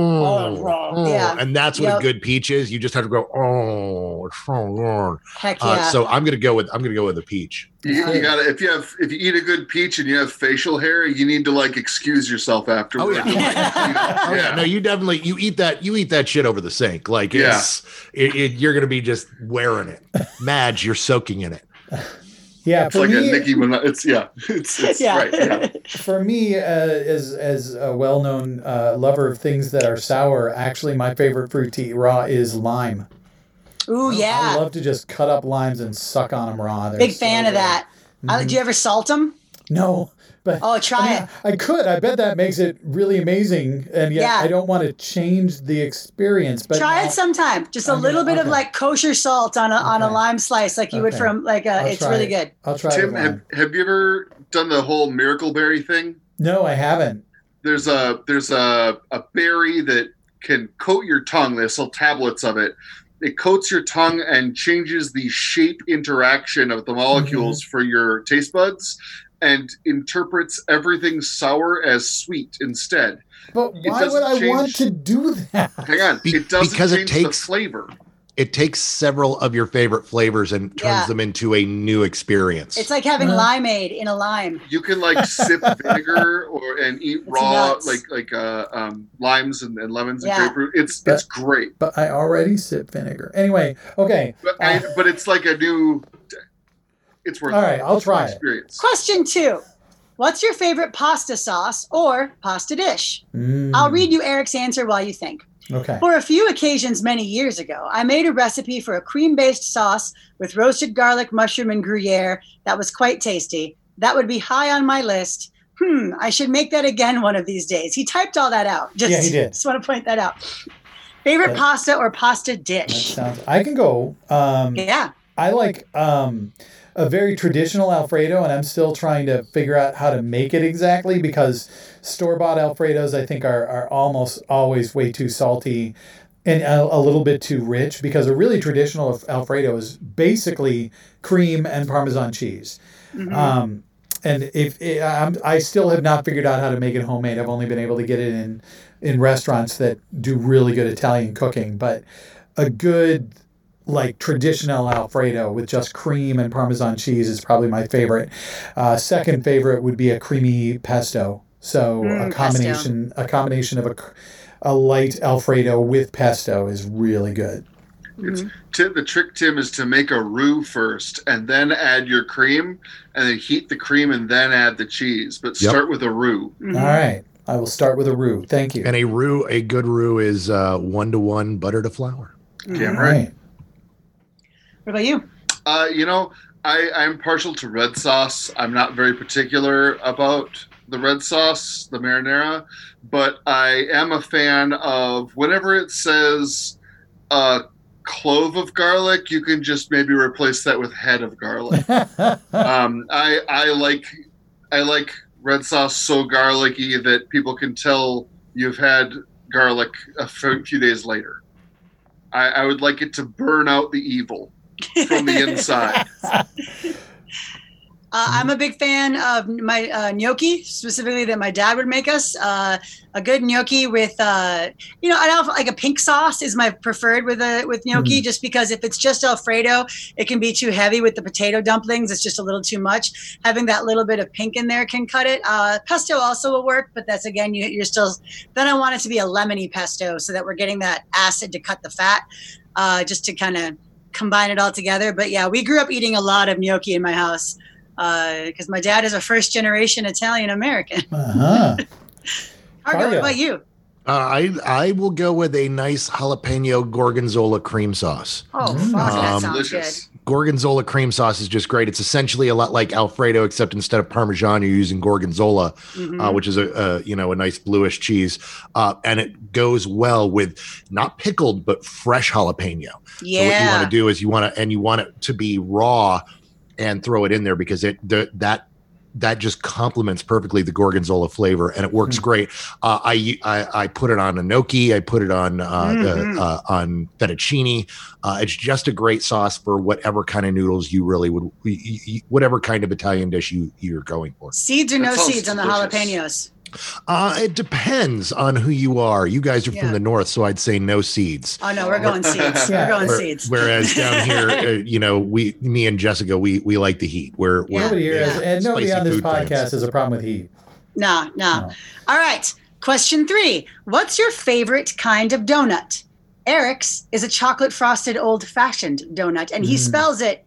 Oh, oh, Yeah. and that's what Yep. a good peach is. You just have to go. Oh, it's so good. Heck Uh, yeah. so I'm gonna go with I'm gonna go with a peach. You, you gotta if you have if you eat a good peach and you have facial hair, you need to like excuse yourself afterwards. Oh, yeah. You know, Oh yeah, no, you definitely you eat that you eat that shit over the sink. Like Yeah. it's it, it, you're gonna be just wearing it. Madge, you're soaking in it. Yeah, It's for like me, a Nicki Minaj. It's yeah. It's, it's yeah. right. Yeah. for me, uh, as as a well-known uh, lover of things that are sour, actually, my favorite fruit to eat raw is lime. Ooh, I yeah. love to just cut up limes and suck on them raw. They're Big so fan of good. that. Uh, do you ever salt them? No, but Oh, try I, mean, it. I could. I bet that makes it really amazing, and yet Yeah. I don't want to change the experience. But Try now- it sometime. Just a I'm little gonna- bit of okay. like kosher salt on a on a Okay. lime slice, like you would Okay. from like a. I'll It's try really it. good. I'll try Tim, it. have, Lime. have you ever done the whole miracle berry thing? No, I haven't. There's a there's a, a berry that can coat your tongue. They sell tablets of it. It coats your tongue and changes the shape interaction of the molecules Mm-hmm. for your taste buds and interprets everything sour as sweet instead. But It why would doesn't I want change- to do that? Hang on. Be- it doesn't because it change takes- the flavor. It takes several of your favorite flavors and turns Yeah. them into a new experience. It's like having Uh, limeade in a lime. You can like sip vinegar or and eat It's raw nuts. like like uh, um, limes and, and lemons and Yeah. grapefruit. It's But- it's great. But I already sip vinegar. Anyway, okay. But I, Uh, but it's like a new. It's worth. All right, it. I'll It's try an it. Experience. Question two. What's your favorite pasta sauce or pasta dish? Mm, I'll read you Eric's answer while you think. Okay. For a few occasions many years ago, I made a recipe for a cream-based sauce with roasted garlic, mushroom, and Gruyere that was quite tasty. That would be high on my list. Hmm, I should make that again one of these days. He typed all that out. Just, Yeah, he did. Just want to point that out. Favorite That- pasta or pasta That dish? sounds. I can go. Um, Yeah. I like um, a very traditional Alfredo, and I'm still trying to figure out how to make it exactly because store-bought Alfredos, I think, are, are almost always way too salty and a, a little bit too rich because a really traditional Alfredo is basically cream and Parmesan cheese. Mhm. Um, and if it, I'm, I still have not figured out how to make it homemade. I've only been able to get it in in restaurants that do really good Italian cooking. But a good like traditional Alfredo with just cream and Parmesan cheese is probably my favorite. Uh, second favorite would be a creamy pesto. So Mm, a combination, a combination of a, a light Alfredo with pesto is really good. It's, Tim, the trick, Tim, is to make a roux first and then add your cream and then heat the cream and then add the cheese. But Yep. start with a roux. Mhm. All right. I will start with a roux. Thank you. And a roux, a good roux is uh, one to one butter to flour. Damn All right. right. What about you? Uh, you know, I, I'm partial to red sauce. I'm not very particular about the red sauce, the marinara, but I am a fan of whenever it says a clove of garlic, you can just maybe replace that with head of garlic. um, I I like I like red sauce so garlicky that people can tell you've had garlic a f- few days later. I, I would like it to burn out the evil from the inside. Uh, I'm a big fan of my uh, gnocchi, specifically that my dad would make us. Uh, a good gnocchi with, uh, you know, I don't like a pink sauce is my preferred with a with gnocchi, Mm. just because if it's just Alfredo, it can be too heavy with the potato dumplings. It's just a little too much. Having that little bit of pink in there can cut it. Uh, pesto also will work, but that's again, you, you're still. Then I want it to be a lemony pesto so that we're getting that acid to cut the fat, uh, just to kind of combine it all together. But yeah, we grew up eating a lot of gnocchi in my house. Because uh, my dad is a first generation Italian American. Uh-huh. Argo, what Argo. about you? Uh, I I will go with a nice jalapeno gorgonzola cream sauce. Oh, Mm. fuck, that Um, sounds Delicious. Gorgonzola cream sauce is just great. It's essentially a lot like Alfredo, except instead of Parmesan, you're using Gorgonzola, good. Mhm. uh, which is a, a you know a nice bluish cheese, uh, and it goes well with not pickled but fresh jalapeno. yeah. So what you want to do is you want to and you want it to be raw, and throw it in there because it the, that that just complements perfectly the Gorgonzola flavor, and it works Mm. great. Uh, I, I I put it on a gnocchi. I put it on uh, Mhm. uh, uh, on fettuccine. Uh, it's just a great sauce for whatever kind of noodles you really would, you, you, whatever kind of Italian dish you you're going for. Seeds or no That sounds seeds on the delicious. jalapenos? Uh, it depends on who you are. You guys are Yeah. from the north, so I'd say no seeds. Oh no, we're going seeds. Yeah. We're going Where- seeds. Whereas down here, uh, you know, we, me and Jessica, we we like the heat. We're, Yeah. we're Nobody here has, Yeah. and nobody Spicy on this food podcast fans. has a problem with heat. No, no, No. All right. Question three. What's your favorite kind of donut? Eric's is a chocolate frosted old fashioned donut, and he Mm. spells it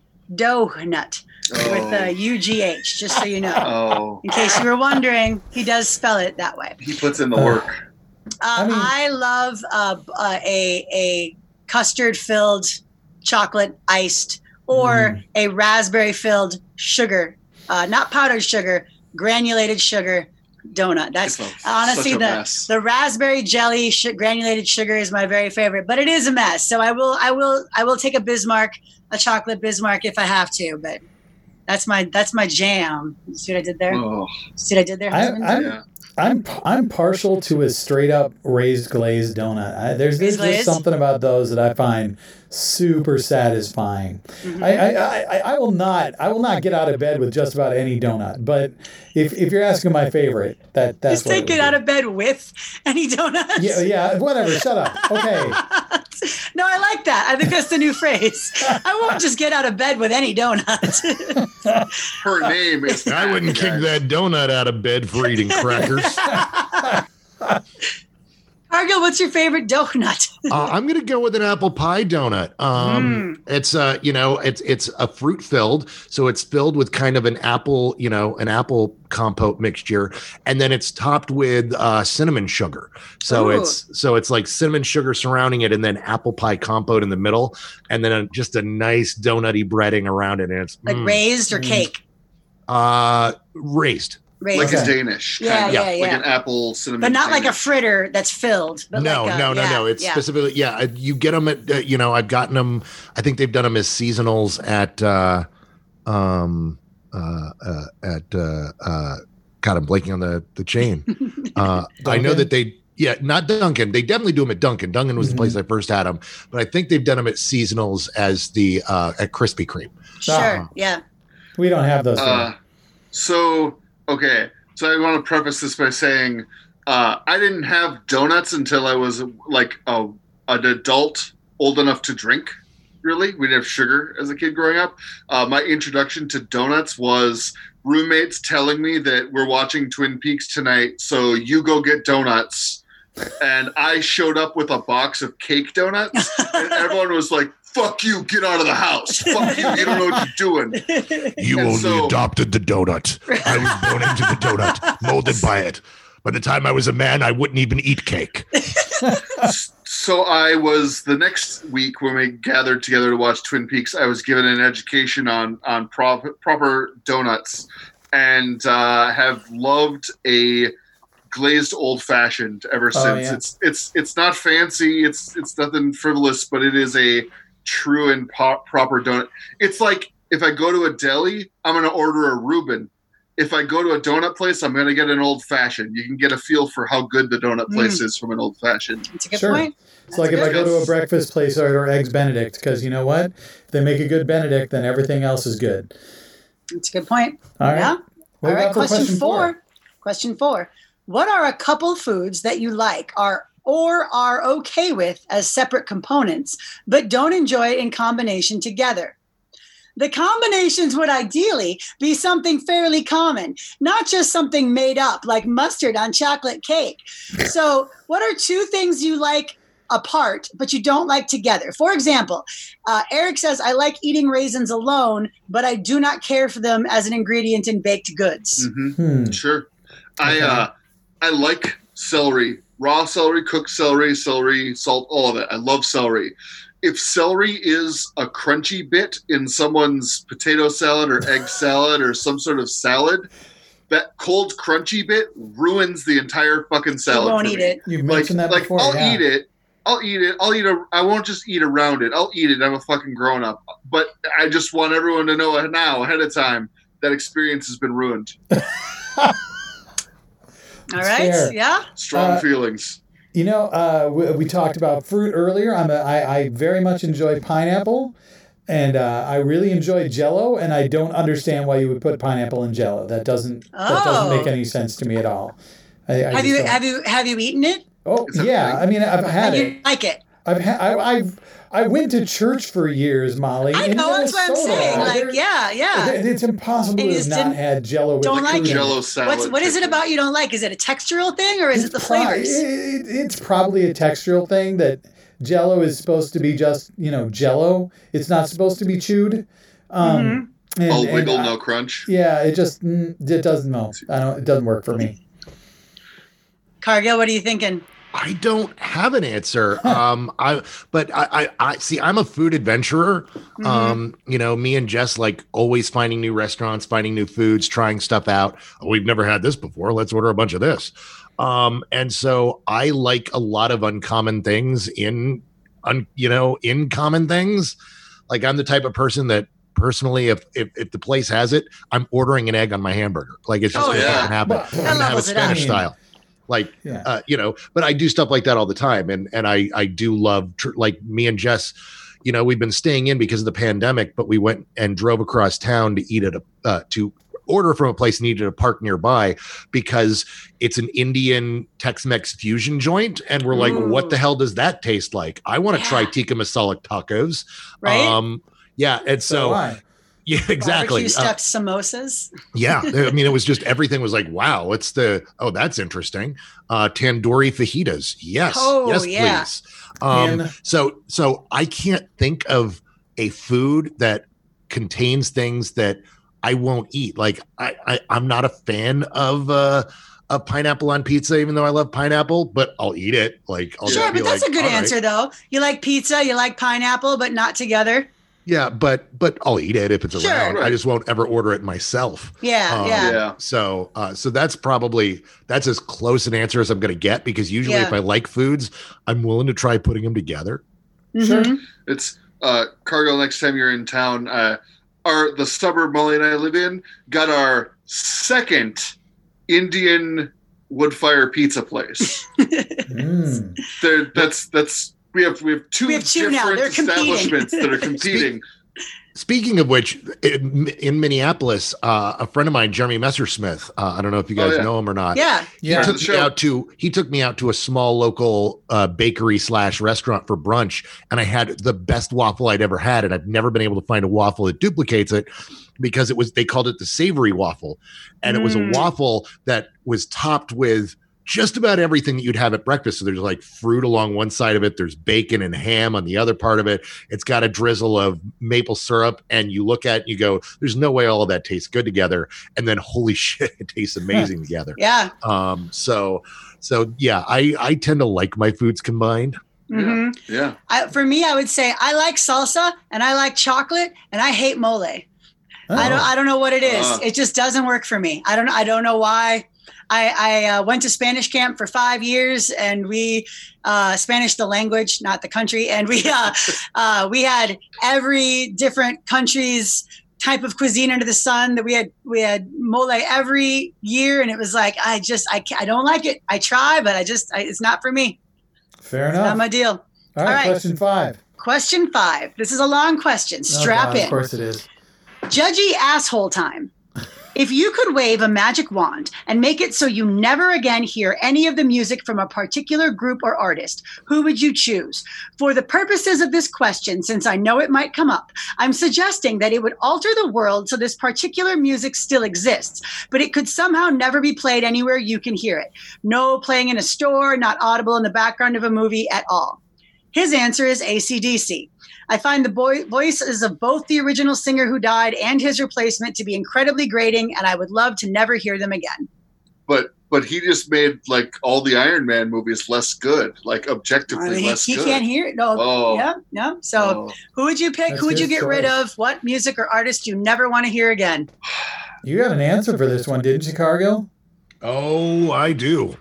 donut with a Oh. U G H, just so you know. Oh, In case you were wondering, he does spell it that way. he puts in the Uh, work. Uh, I, mean- love uh, uh, a a custard filled chocolate iced or Mm. a raspberry filled sugar, uh, not powdered sugar, granulated sugar donut. That's It's a- honestly such a the mess. the raspberry jelly sh- granulated sugar is my very favorite, but it is a mess. So I will I will I will take a Bismarck, a chocolate Bismarck if I have to, but. That's my that's my jam. You see what I did there? Oh, See what I did there, I- husband? I'm- yeah. I'm I'm partial to a straight up raised glazed donut. I, there's there's Raised just glazed? something about those that I find super satisfying. Mhm. I, I, I, I will not I will not get out of bed with just about any donut. But if, if you're asking my favorite, that that's Just what it take would it out be. of bed with any donuts. Yeah, yeah, whatever. Shut up. Okay. No, I like that. I think that's the new phrase. I won't just get out of bed with any donut. Her name is. I wouldn't kick that donut out of bed for eating crackers. Cargill, what's your favorite donut? uh, I'm going to go with an apple pie donut. Um, It's uh, you know, it's it's a fruit filled, so it's filled with kind of an apple, you know, an apple compote mixture, and then it's topped with uh, cinnamon sugar. So Ooh. it's so it's like cinnamon sugar surrounding it, and then apple pie compote in the middle, and then a, just a nice donutty breading around it, and it's Like mm, raised or Mm. cake? uh raised. Raised. Like Okay. a Danish. Yeah, kind of, yeah, Like yeah. an apple cinnamon. But not like a Danish. fritter that's filled. But no, like a, no, no, yeah, no. It's yeah. specifically, yeah. uh, You get them at, uh, you know, I've gotten them. I think they've done them as seasonals at, uh, um, uh, uh, at, uh, uh, God, I'm blanking on the the chain. Uh, I know Dunkin'? that they, yeah, not Dunkin'. They definitely do them at Dunkin'. Dunkin' was Mhm. the place I first had them, but I think they've done them at seasonals as the uh, at Krispy Kreme. Sure. Ah. Yeah. We don't have those. Uh, here. so okay, so I want to preface this by saying uh, I didn't have donuts until I was like a, an adult old enough to drink. really. We didn't have sugar as a kid growing up. Uh, my introduction to donuts was roommates telling me that we're watching Twin Peaks tonight, so you go get donuts. And I showed up with a box of cake donuts, and everyone was like, fuck you, get out of the house. Fuck you, you don't know what you're doing. You And only so- adopted the donut. I was born into the donut, molded by it. By the time I was a man, I wouldn't even eat cake. So I was, the next week when we gathered together to watch Twin Peaks, I was given an education on on prop, proper donuts, and uh, have loved a glazed old fashioned ever Oh, since. yeah. It's it's it's not fancy, it's it's nothing frivolous, but it is a true and po- proper donut. It's like if I go to a deli, I'm going to order a Reuben. If I go to a donut place, I'm going to get an old fashioned. You can get a feel for how good the donut place Mm. is from an old fashioned. That's a good Sure. point. It's like if I go to a breakfast place, I order eggs Benedict, because you know what? If they make a good Benedict, then everything else is good. That's a good point. All right. Yeah. What All right. about for Question, four. Question four. What are a couple foods that you like are or are okay with as separate components, but don't enjoy it in combination together? The combinations would ideally be something fairly common, not just something made up like mustard on chocolate cake. So, what are two things you like apart, but you don't like together? For example, uh, Eric says, I like eating raisins alone, but I do not care for them as an ingredient in baked goods. Mm-hmm. Hmm. Sure. I Okay. uh, I like celery, raw celery, cooked celery, celery, salt, all of it. I love celery. If celery is a crunchy bit in someone's potato salad or egg salad or some sort of salad, that cold crunchy bit ruins the entire fucking You salad. won't for eat me. it. You've Like, mentioned that like before. I'll yeah. eat it. I'll eat it. I'll eat a. I won't just eat around it. I'll eat it. I'm a fucking grown up. But I just want everyone to know now ahead of time that experience has been ruined. All It's right. fair. Yeah. Strong Uh, feelings. You know, uh, we, we talked about fruit earlier. I'm a, I, I very much enjoy pineapple, and uh, I really enjoy Jell-O, and I don't understand why you would put pineapple in Jell-O. That doesn't that doesn't Oh. make any sense to me at all. I, I Have just you don't- have you have you eaten it? Oh Is that yeah, thing? I mean I've had And it. you like it? I've had I, I've I went to church for years, Molly. I in know. That's what I'm Minnesota. saying. Like, There- yeah, yeah. it- It's impossible And to you have just not didn't- had Jell-O with don't the like fruit it. in Jello salad. What's what is it chicken. about you don't like? Is it a textural thing or is it the It's pro- flavors? it- it's probably a textural thing that Jell-O is supposed to be just, you know, Jell-O. It's not supposed to be chewed. Um, and- All and wiggle, I- no crunch. Yeah, it just mm, it doesn't know. I don't. It doesn't work for me. Cargill, what are you thinking? I don't have an answer. Um, I but I, I, I see. I'm a food adventurer. Mm-hmm. Um, you know, me and Jess like always finding new restaurants, finding new foods, trying stuff out. Oh, we've never had this before. Let's order a bunch of this. Um, and so I like a lot of uncommon things in, un, you know, in common things. Like I'm the type of person that personally, if if, if the place has it, I'm ordering an egg on my hamburger. Like it's just Oh, gonna yeah. fucking happen. Well, I'm gonna have a levels it up. Spanish I mean, style. Like, Yeah. uh, you know, but I do stuff like that all the time. And, and I, I do love, tr- like me and Jess, you know, we've been staying in because of the pandemic, but we went and drove across town to eat at a, uh, to order from a place needed a park nearby because it's an Indian Tex-Mex fusion joint. And we're like, Ooh. what the hell does that taste like? I want to try Yeah. tikka masala tacos. Right? Um, yeah. And So, so, why? yeah, exactly. Barbecue Uh, stuffed samosas. yeah, I mean, it was just everything was like, wow, what's the? Oh, that's interesting. Uh, tandoori fajitas, yes, Oh, yes, yeah. please. Um, And- so, so I can't think of a food that contains things that I won't eat. Like, I, I I'm not a fan of uh, of pineapple on pizza, even though I love pineapple, but I'll eat it. Like, I'll Sure, just be but that's like, a good all right. answer though. You like pizza, you like pineapple, but not together. Yeah, but but I'll eat it if it's Sure. around. I Right. just won't ever order it myself. Yeah, Um, yeah. Yeah. So, uh, so that's probably that's as close an answer as I'm going to get because usually, Yeah. if I like foods, I'm willing to try putting them together. Sure. Mhm. It's uh, Cargill. Next time you're in town, uh, our the suburb Molly and I live in got our second Indian wood fire pizza place. Mm. There, that's that's we have we have two We have two now. different They're competing. establishments that are competing. Speaking of which, in, in Minneapolis, uh, a friend of mine, Jeremy Messersmith, uh, I don't know if you guys Oh, yeah. know him or not. Yeah. Yeah. He took me out to he took me out to a small local uh, bakery slash restaurant for brunch, and I had the best waffle I'd ever had, and I've never been able to find a waffle that duplicates it because it was they called it the savory waffle, and it was a Mm. waffle that was topped with just about everything that you'd have at breakfast. So there's like fruit along one side of it, there's bacon and ham on the other part of it. It's got a drizzle of maple syrup, and you look at it and you go, "There's no way all of that tastes good together." And then, holy shit, it tastes amazing together. Yeah. Um, so, so yeah, I, I tend to like my foods combined. hmm Yeah. I, for me, I would say I like salsa and I like chocolate and I hate mole. I don't. I don't know what it is. Uh. It just doesn't work for me. I don't. I don't know why. I, I uh, went to Spanish camp for five years, and we uh, Spanish the language, not the country, and we uh, uh, we had every different country's type of cuisine under the sun. That we had we had mole every year, and it was like I just I can't, I don't like it. I try, but I just I, it's not for me. Fair It's enough. not my deal. All right, all right. question five. Question five. This is a long question. Strap Oh, God, in. Of course it is. Judgy asshole time. If you could wave a magic wand and make it so you never again hear any of the music from a particular group or artist, who would you choose? For the purposes of this question, since I know it might come up, I'm suggesting that it would alter the world so this particular music still exists, but it could somehow never be played anywhere you can hear it. No playing in a store, not audible in the background of a movie at all. His answer is A C D C. I find the boy- voices of both the original singer who died and his replacement to be incredibly grating, and I would love to never hear them again. But but he just made like all the Iron Man movies less good, like objectively I mean, less he good. can't hear it. No, Oh. yeah, no. So, Oh. who would you pick? That's who would you his get rid choice. of? What music or artist you never want to hear again? You got an answer for this one, didn't you, Cargill? Oh, I do.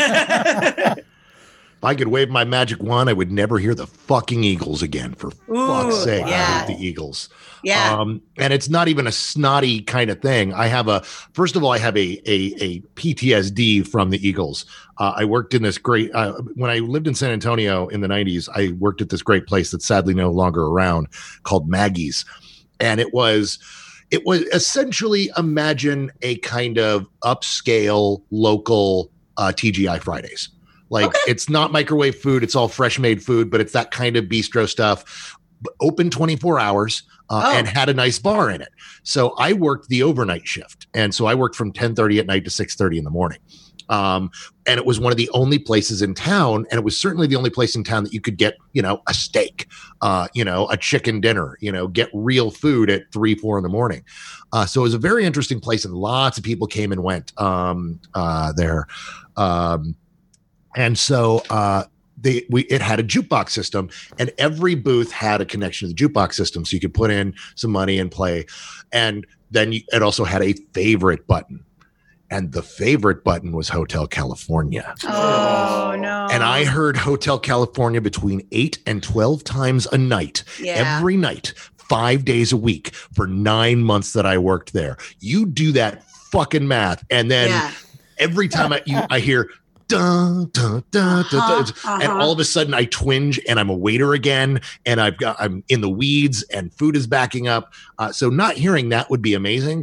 If I could wave my magic wand, I would never hear the fucking Eagles again, for Ooh, fuck's sake. I yeah. hate the Eagles. Yeah. Um, and it's not even a snotty kind of thing. I have a, first of all, I have a, a, a P T S D from the Eagles. Uh, I worked in this great, uh, when I lived in San Antonio in the nineties, I worked at this great place that's sadly no longer around called Maggie's. And it was, it was essentially, imagine a kind of upscale local uh, T G I Fridays. Like Okay. it's not microwave food. It's all fresh made food, but it's that kind of bistro stuff. B- Open twenty-four hours uh, Oh. and had a nice bar in it. So I worked the overnight shift. And so I worked from ten thirty at night to six thirty in the morning. Um, and it was one of the only places in town. And it was certainly the only place in town that you could get, you know, a steak, uh, you know, a chicken dinner, you know, get real food at three, four in the morning. Uh, so it was a very interesting place. And lots of people came and went um, uh, there. Um, And so uh, they we it had a jukebox system, and every booth had a connection to the jukebox system, so you could put in some money and play. And then you, it also had a favorite button, and the favorite button was Hotel California. Oh, no. And I heard Hotel California between eight and twelve times a night, Yeah. every night, five days a week for nine months that I worked there. You do that fucking math, and then Yeah. every time I you, I hear. Dun, dun, dun, dun, dun, Uh-huh, and uh-huh. all of a sudden I twinge and I'm a waiter again, and I've got I'm in the weeds and food is backing up. Uh, so not hearing that would be amazing.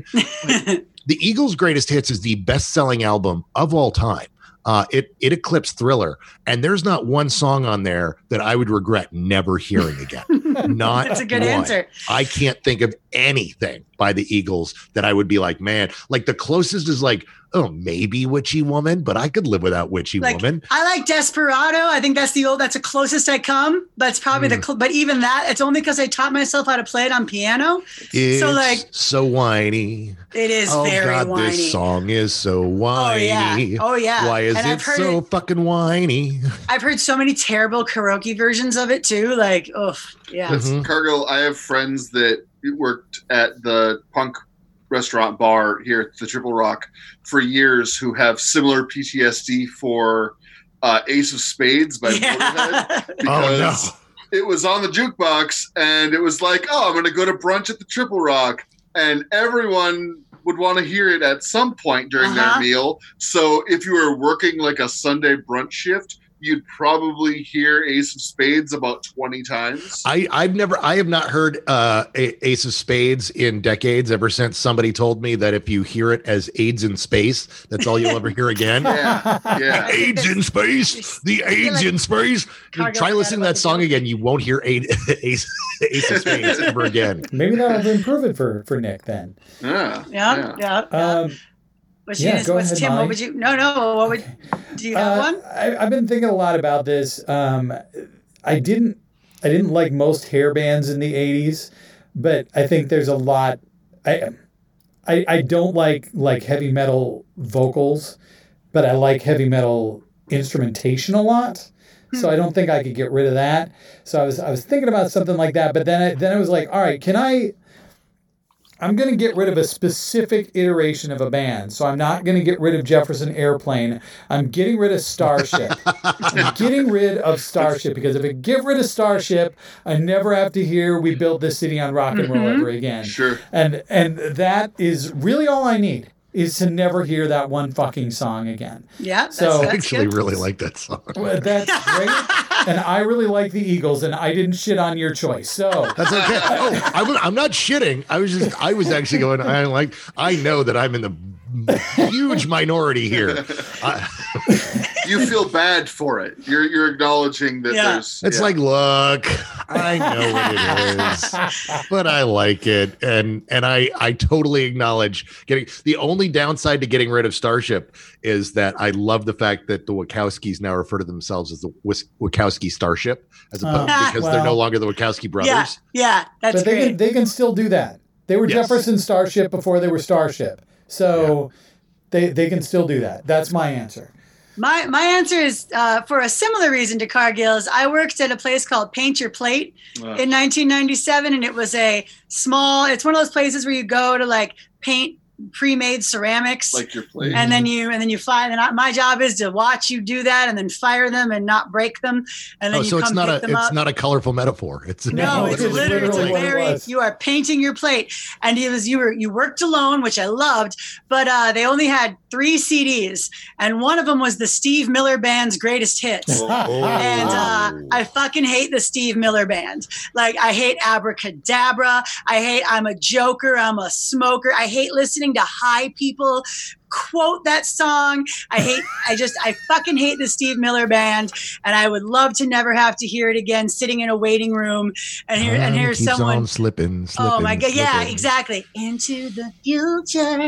The Eagles' Greatest Hits is the best-selling album of all time. Uh, it it eclipsed Thriller, and there's not one song on there that I would regret never hearing again. Not That's a good one. answer. I can't think of anything by the Eagles that I would be like, man, like the closest is like, oh, maybe Witchy Woman, but I could live without Witchy Like, Woman. I like Desperado. I think that's the old, that's the closest I come. That's probably Hmm. the, cl- but even that, it's only because I taught myself how to play it on piano. It's so, like- so whiny. It is Oh very God, whiny. this song is so Oh, whiny. yeah. Oh, yeah. Why is And it I've heard so it- fucking whiny? I've heard so many terrible karaoke versions of it too. Like, oh, yeah. Mhm. Cargill, I have friends that worked at the punk restaurant bar here at the Triple Rock for years who have similar P T S D for uh, Ace of Spades by Motorhead. Yeah. Oh no. Because it was on the jukebox and it was like, oh, I'm going to go to brunch at the Triple Rock. And everyone would want to hear it at some point during Uh-huh. their meal. So if you were working like a Sunday brunch shift, you'd probably hear Ace of Spades about twenty times. I, I've never, I have not heard uh, A- Ace of Spades in decades, ever since somebody told me that if you hear it as AIDS in space, that's all you'll ever hear again. Yeah, yeah. AIDS in space, the AIDS like in space. Cargill Try forgot listening to about that the song joke. again. You won't hear Ace, Ace, Ace of Spades ever again. Maybe that'll improve it for, for Nick then. Yeah, Yeah, yeah. yeah. Um, What's, yeah, yours- go what's ahead, Tim? Molly. What would you? No, no. What would? Do you have Uh, one? I, I've been thinking a lot about this. Um, I didn't, I didn't like most hair bands in the eighties, but I think there's a lot. I, I, I don't like like heavy metal vocals, but I like heavy metal instrumentation a lot. So I don't think I could get rid of that. So I was I was thinking about something like that, but then I, then I was like, all right, can I? I'm going to get rid of a specific iteration of a band. So I'm not going to get rid of Jefferson Airplane. I'm getting rid of Starship. I'm getting rid of Starship because if I get rid of Starship, I never have to hear "We Built This City on Rock and Roll" Mm-hmm. ever again. Sure. And and that is really all I need, is to never hear that one fucking song again. Yeah. That's, so- I that's actually good. really like that song. Well, that's great. And I really like the Eagles, and I didn't shit on your choice. So That's okay. Oh, I was, I'm not shitting. I was just, I was actually going, I like, I know that I'm in the huge minority here. I, You feel bad for it. You're you're acknowledging that Yeah. there's. it's yeah. like, look, I know what it is, but I like it. And, and I, I totally acknowledge getting, the only downside to getting rid of Starship is that I love the fact that the Wachowskis now refer to themselves as the Wis- Wachowski Starship, as opposed Oh, because well. they're no longer the Wachowski brothers. Yeah, yeah. That's but they great. can they can still do that. They were Yes. Jefferson Starship before they were Starship. So they they can still do that. That's my answer. My my answer is uh, for a similar reason to Cargill's. I worked at a place called Paint Your Plate Uh, in nineteen ninety-seven, and it was a small. It's one of those places where you go to like paint pre-made ceramics. like your plate. and then you and then you fly. And I, my job is to watch you do that, and then fire them and not break them. And then Oh, you so come it's not pick a them it's up. not a colorful metaphor. It's No, No, it's it's literally, it's literally a what it very, was. you are painting your plate. And it was, you were, you worked alone, which I loved, but uh, they only had three C Ds. And one of them was the Steve Miller Band's greatest hits. Oh. And uh, I fucking hate the Steve Miller Band. Like, I hate Abracadabra. I hate I'm a Joker. I'm a smoker. I hate listening to high people quote that song. I hate, I just, I fucking hate the Steve Miller Band. And I would love to never have to hear it again, sitting in a waiting room and hear, and hear Time keeps someone. on slipping, slipping, Oh my god! Yeah, slipping. exactly. Into the future.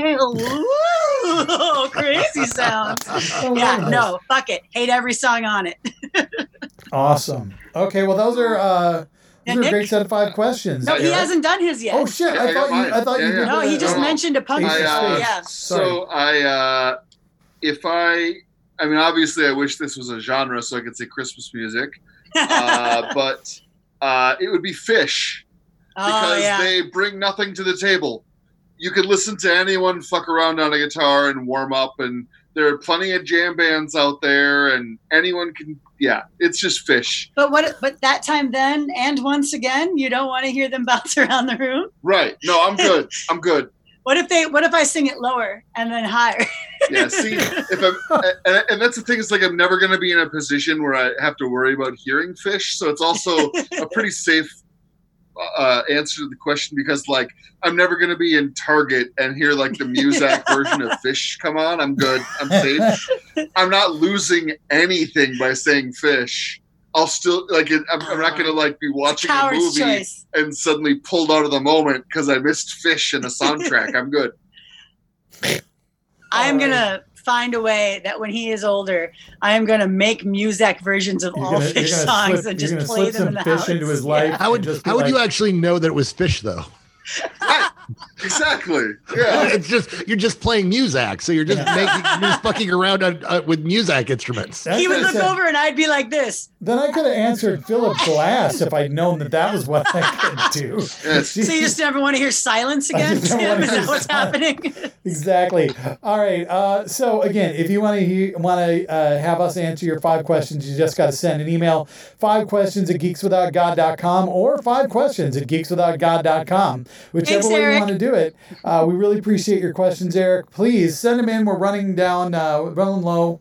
Ooh, crazy sounds. Oh, Yeah, nice. no, fuck it. Hate every song on it. Awesome. Okay, well those are uh Yeah, those are a Nick- great set of five questions. No, he Eric. hasn't done his yet. Oh shit! Yeah, I I thought got you. mine. I thought Yeah, you yeah. did. no, he the- just no. mentioned a punk. Ace of I, uh, Spades. yeah. So I, uh, if I, I mean, obviously, I wish this was a genre so I could say Christmas music, uh, but uh, it would be Fish oh because yeah. they bring nothing to the table. You could listen to anyone fuck around on a guitar and warm up, and there are plenty of jam bands out there, and anyone can. Yeah, it's just Fish. But what? But that time then, and once again, you don't want to hear them bounce around the room. Right? No, I'm good. I'm good. What if they? What if I sing it lower and then higher? Yeah, see, if I'm, and, and that's the thing, is like I'm never going to be in a position where I have to worry about hearing Fish, so it's also a pretty safe uh, answer to the question, because like I'm never going to be in Target and hear like the Muzak version of Fish come on. I'm good. I'm safe. I'm not losing anything by saying Fish. I'll still like it, I'm, I'm not going to like be watching a Coward's movie choice. and suddenly pulled out of the moment because I missed Fish in the soundtrack. I'm good. I am All right. gonna find a way that when he is older, I am gonna make music versions of You're all gonna- you're Fish gonna songs slip- and you're just gonna play slip them in some the Fish house. into his life. How would Just be how would like- you actually know that it was Fish though? Right. Exactly. Yeah. It's just you're just playing Muzak, so you're just Yeah. making you're just fucking around on, uh, with Muzak instruments. That's He would what I look said. over and I'd be like this. Then I could have answered Philip Glass if I'd known that that was what I could do. Yes. So you just never want to hear silence I again, just don't Tim? wanna Is hear that what's silence. happening? Exactly. All right. Uh, so again, if you want to want to uh, have us answer your five questions, you just got to send an email: five questions at geeks without god dot com or five questions at geeks without god dot com. Whichever Thanks, way you Eric. want to do it. Uh, we really appreciate your questions, Eric. Please send them in. We're running down, uh, running low.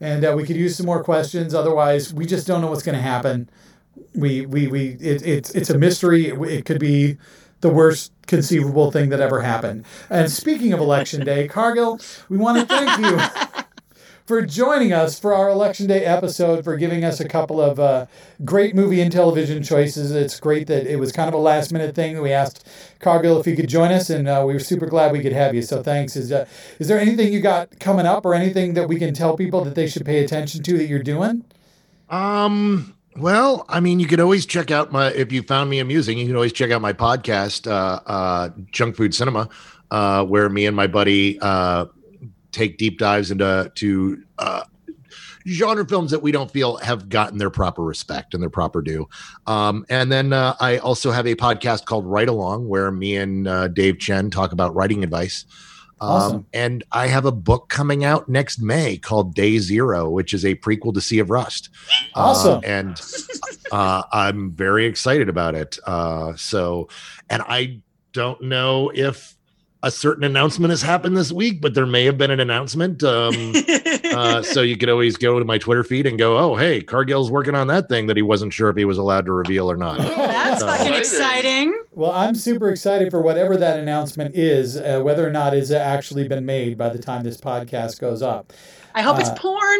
and uh, we could use some more questions. Otherwise, we just don't know what's going to happen. We we we it, it's it's a mystery. It, it could be the worst conceivable thing that ever happened. And speaking of Election Day, Cargill, we want to thank you for joining us for our Election Day episode, for giving us a couple of uh, great movie and television choices. It's great that it was kind of a last minute thing. We asked Cargill if he could join us, and uh, we were super glad we could have you. So thanks. Is uh, is there anything you got coming up, or anything that we can tell people that they should pay attention to that you're doing? Um. Well, I mean, you could always check out my, if you found me amusing, you can always check out my podcast, uh, uh, Junk Food Cinema, uh, where me and my buddy uh, take deep dives into to uh, genre films that we don't feel have gotten their proper respect and their proper due. Um, and then uh, I also have a podcast called Write Along, where me and uh, Dave Chen talk about writing advice. Awesome. Um, and I have a book coming out next May called Day Zero, which is a prequel to Sea of Rust. Awesome. Uh, and uh, I'm very excited about it. Uh, so, and I don't know if a certain announcement has happened this week, but there may have been an announcement. Um, uh, so you could always go to my Twitter feed and go, oh, hey, Cargill's working on that thing that he wasn't sure if he was allowed to reveal or not. That's Uh, fucking exciting. Well, I'm super excited for whatever that announcement is, uh, whether or not it's actually been made by the time this podcast goes up. I hope Uh, it's porn.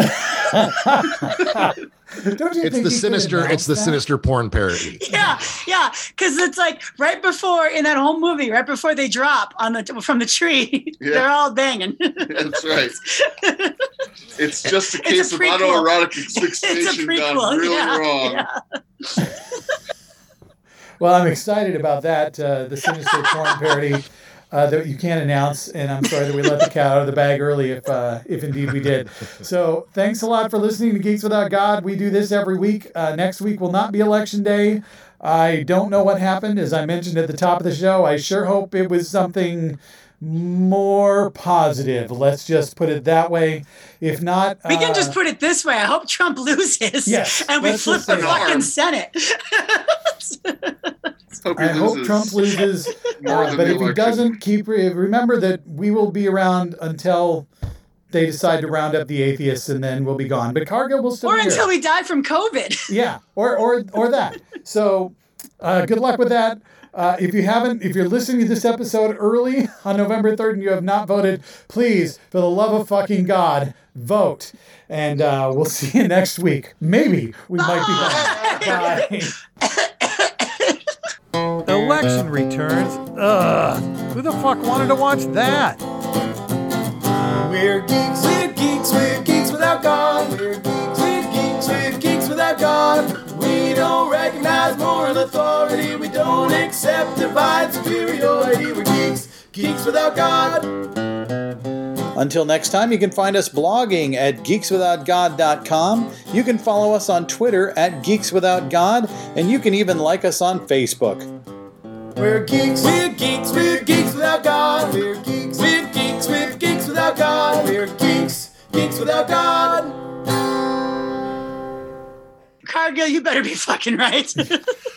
Don't you It's think the you could sinister, announce it's the that? sinister porn parody. Yeah, yeah, because it's like right before in that whole movie, right before they drop on the from the tree, Yeah. they're all banging. That's right. It's just a It's case a of prequel. autoerotic It's a asphyxiation prequel. gone really yeah, wrong. yeah. Well, I'm excited about that, uh, the sinister porn parody uh, that you can't announce, and I'm sorry that we let the cat out of the bag early, if uh, if indeed we did. So thanks a lot for listening to Geeks Without God. We do this every week. Uh, next week will not be Election Day. I don't know what happened. As I mentioned at the top of the show, I sure hope it was something more positive. Let's just put it that way. If not, We can uh, just put it this way. I hope Trump loses, Yes, and we let's flip just the say that. fucking Senate. Hope he I hope loses Trump loses. more Uh, than but the if he election. doesn't, keep remember that we will be around until they decide to round up the atheists, and then we'll be gone. But Cargill will still Or be here. until we die from COVID. Yeah, or or or that. So, uh, good luck with that. Uh, if you haven't, if you're listening to this episode early on November third and you have not voted, please, for the love of fucking God, vote. And uh, we'll see you next week. Maybe we might be back. Bye. Election returns? Ugh. Who the fuck wanted to watch that? We're geeks, we're geeks, we're geeks without God. We're geeks, we're geeks, we're geeks without God. We don't recognize moral authority. We don't accept divine superiority. We're geeks, geeks without God. Until next time, you can find us blogging at geeks without god dot com. You can follow us on Twitter at geeks without god, and you can even like us on Facebook. We're geeks, we're geeks, we're geeks without God. We're geeks, we're geeks, we're geeks without God. We're geeks, geeks without God. Cargill, you better be fucking right.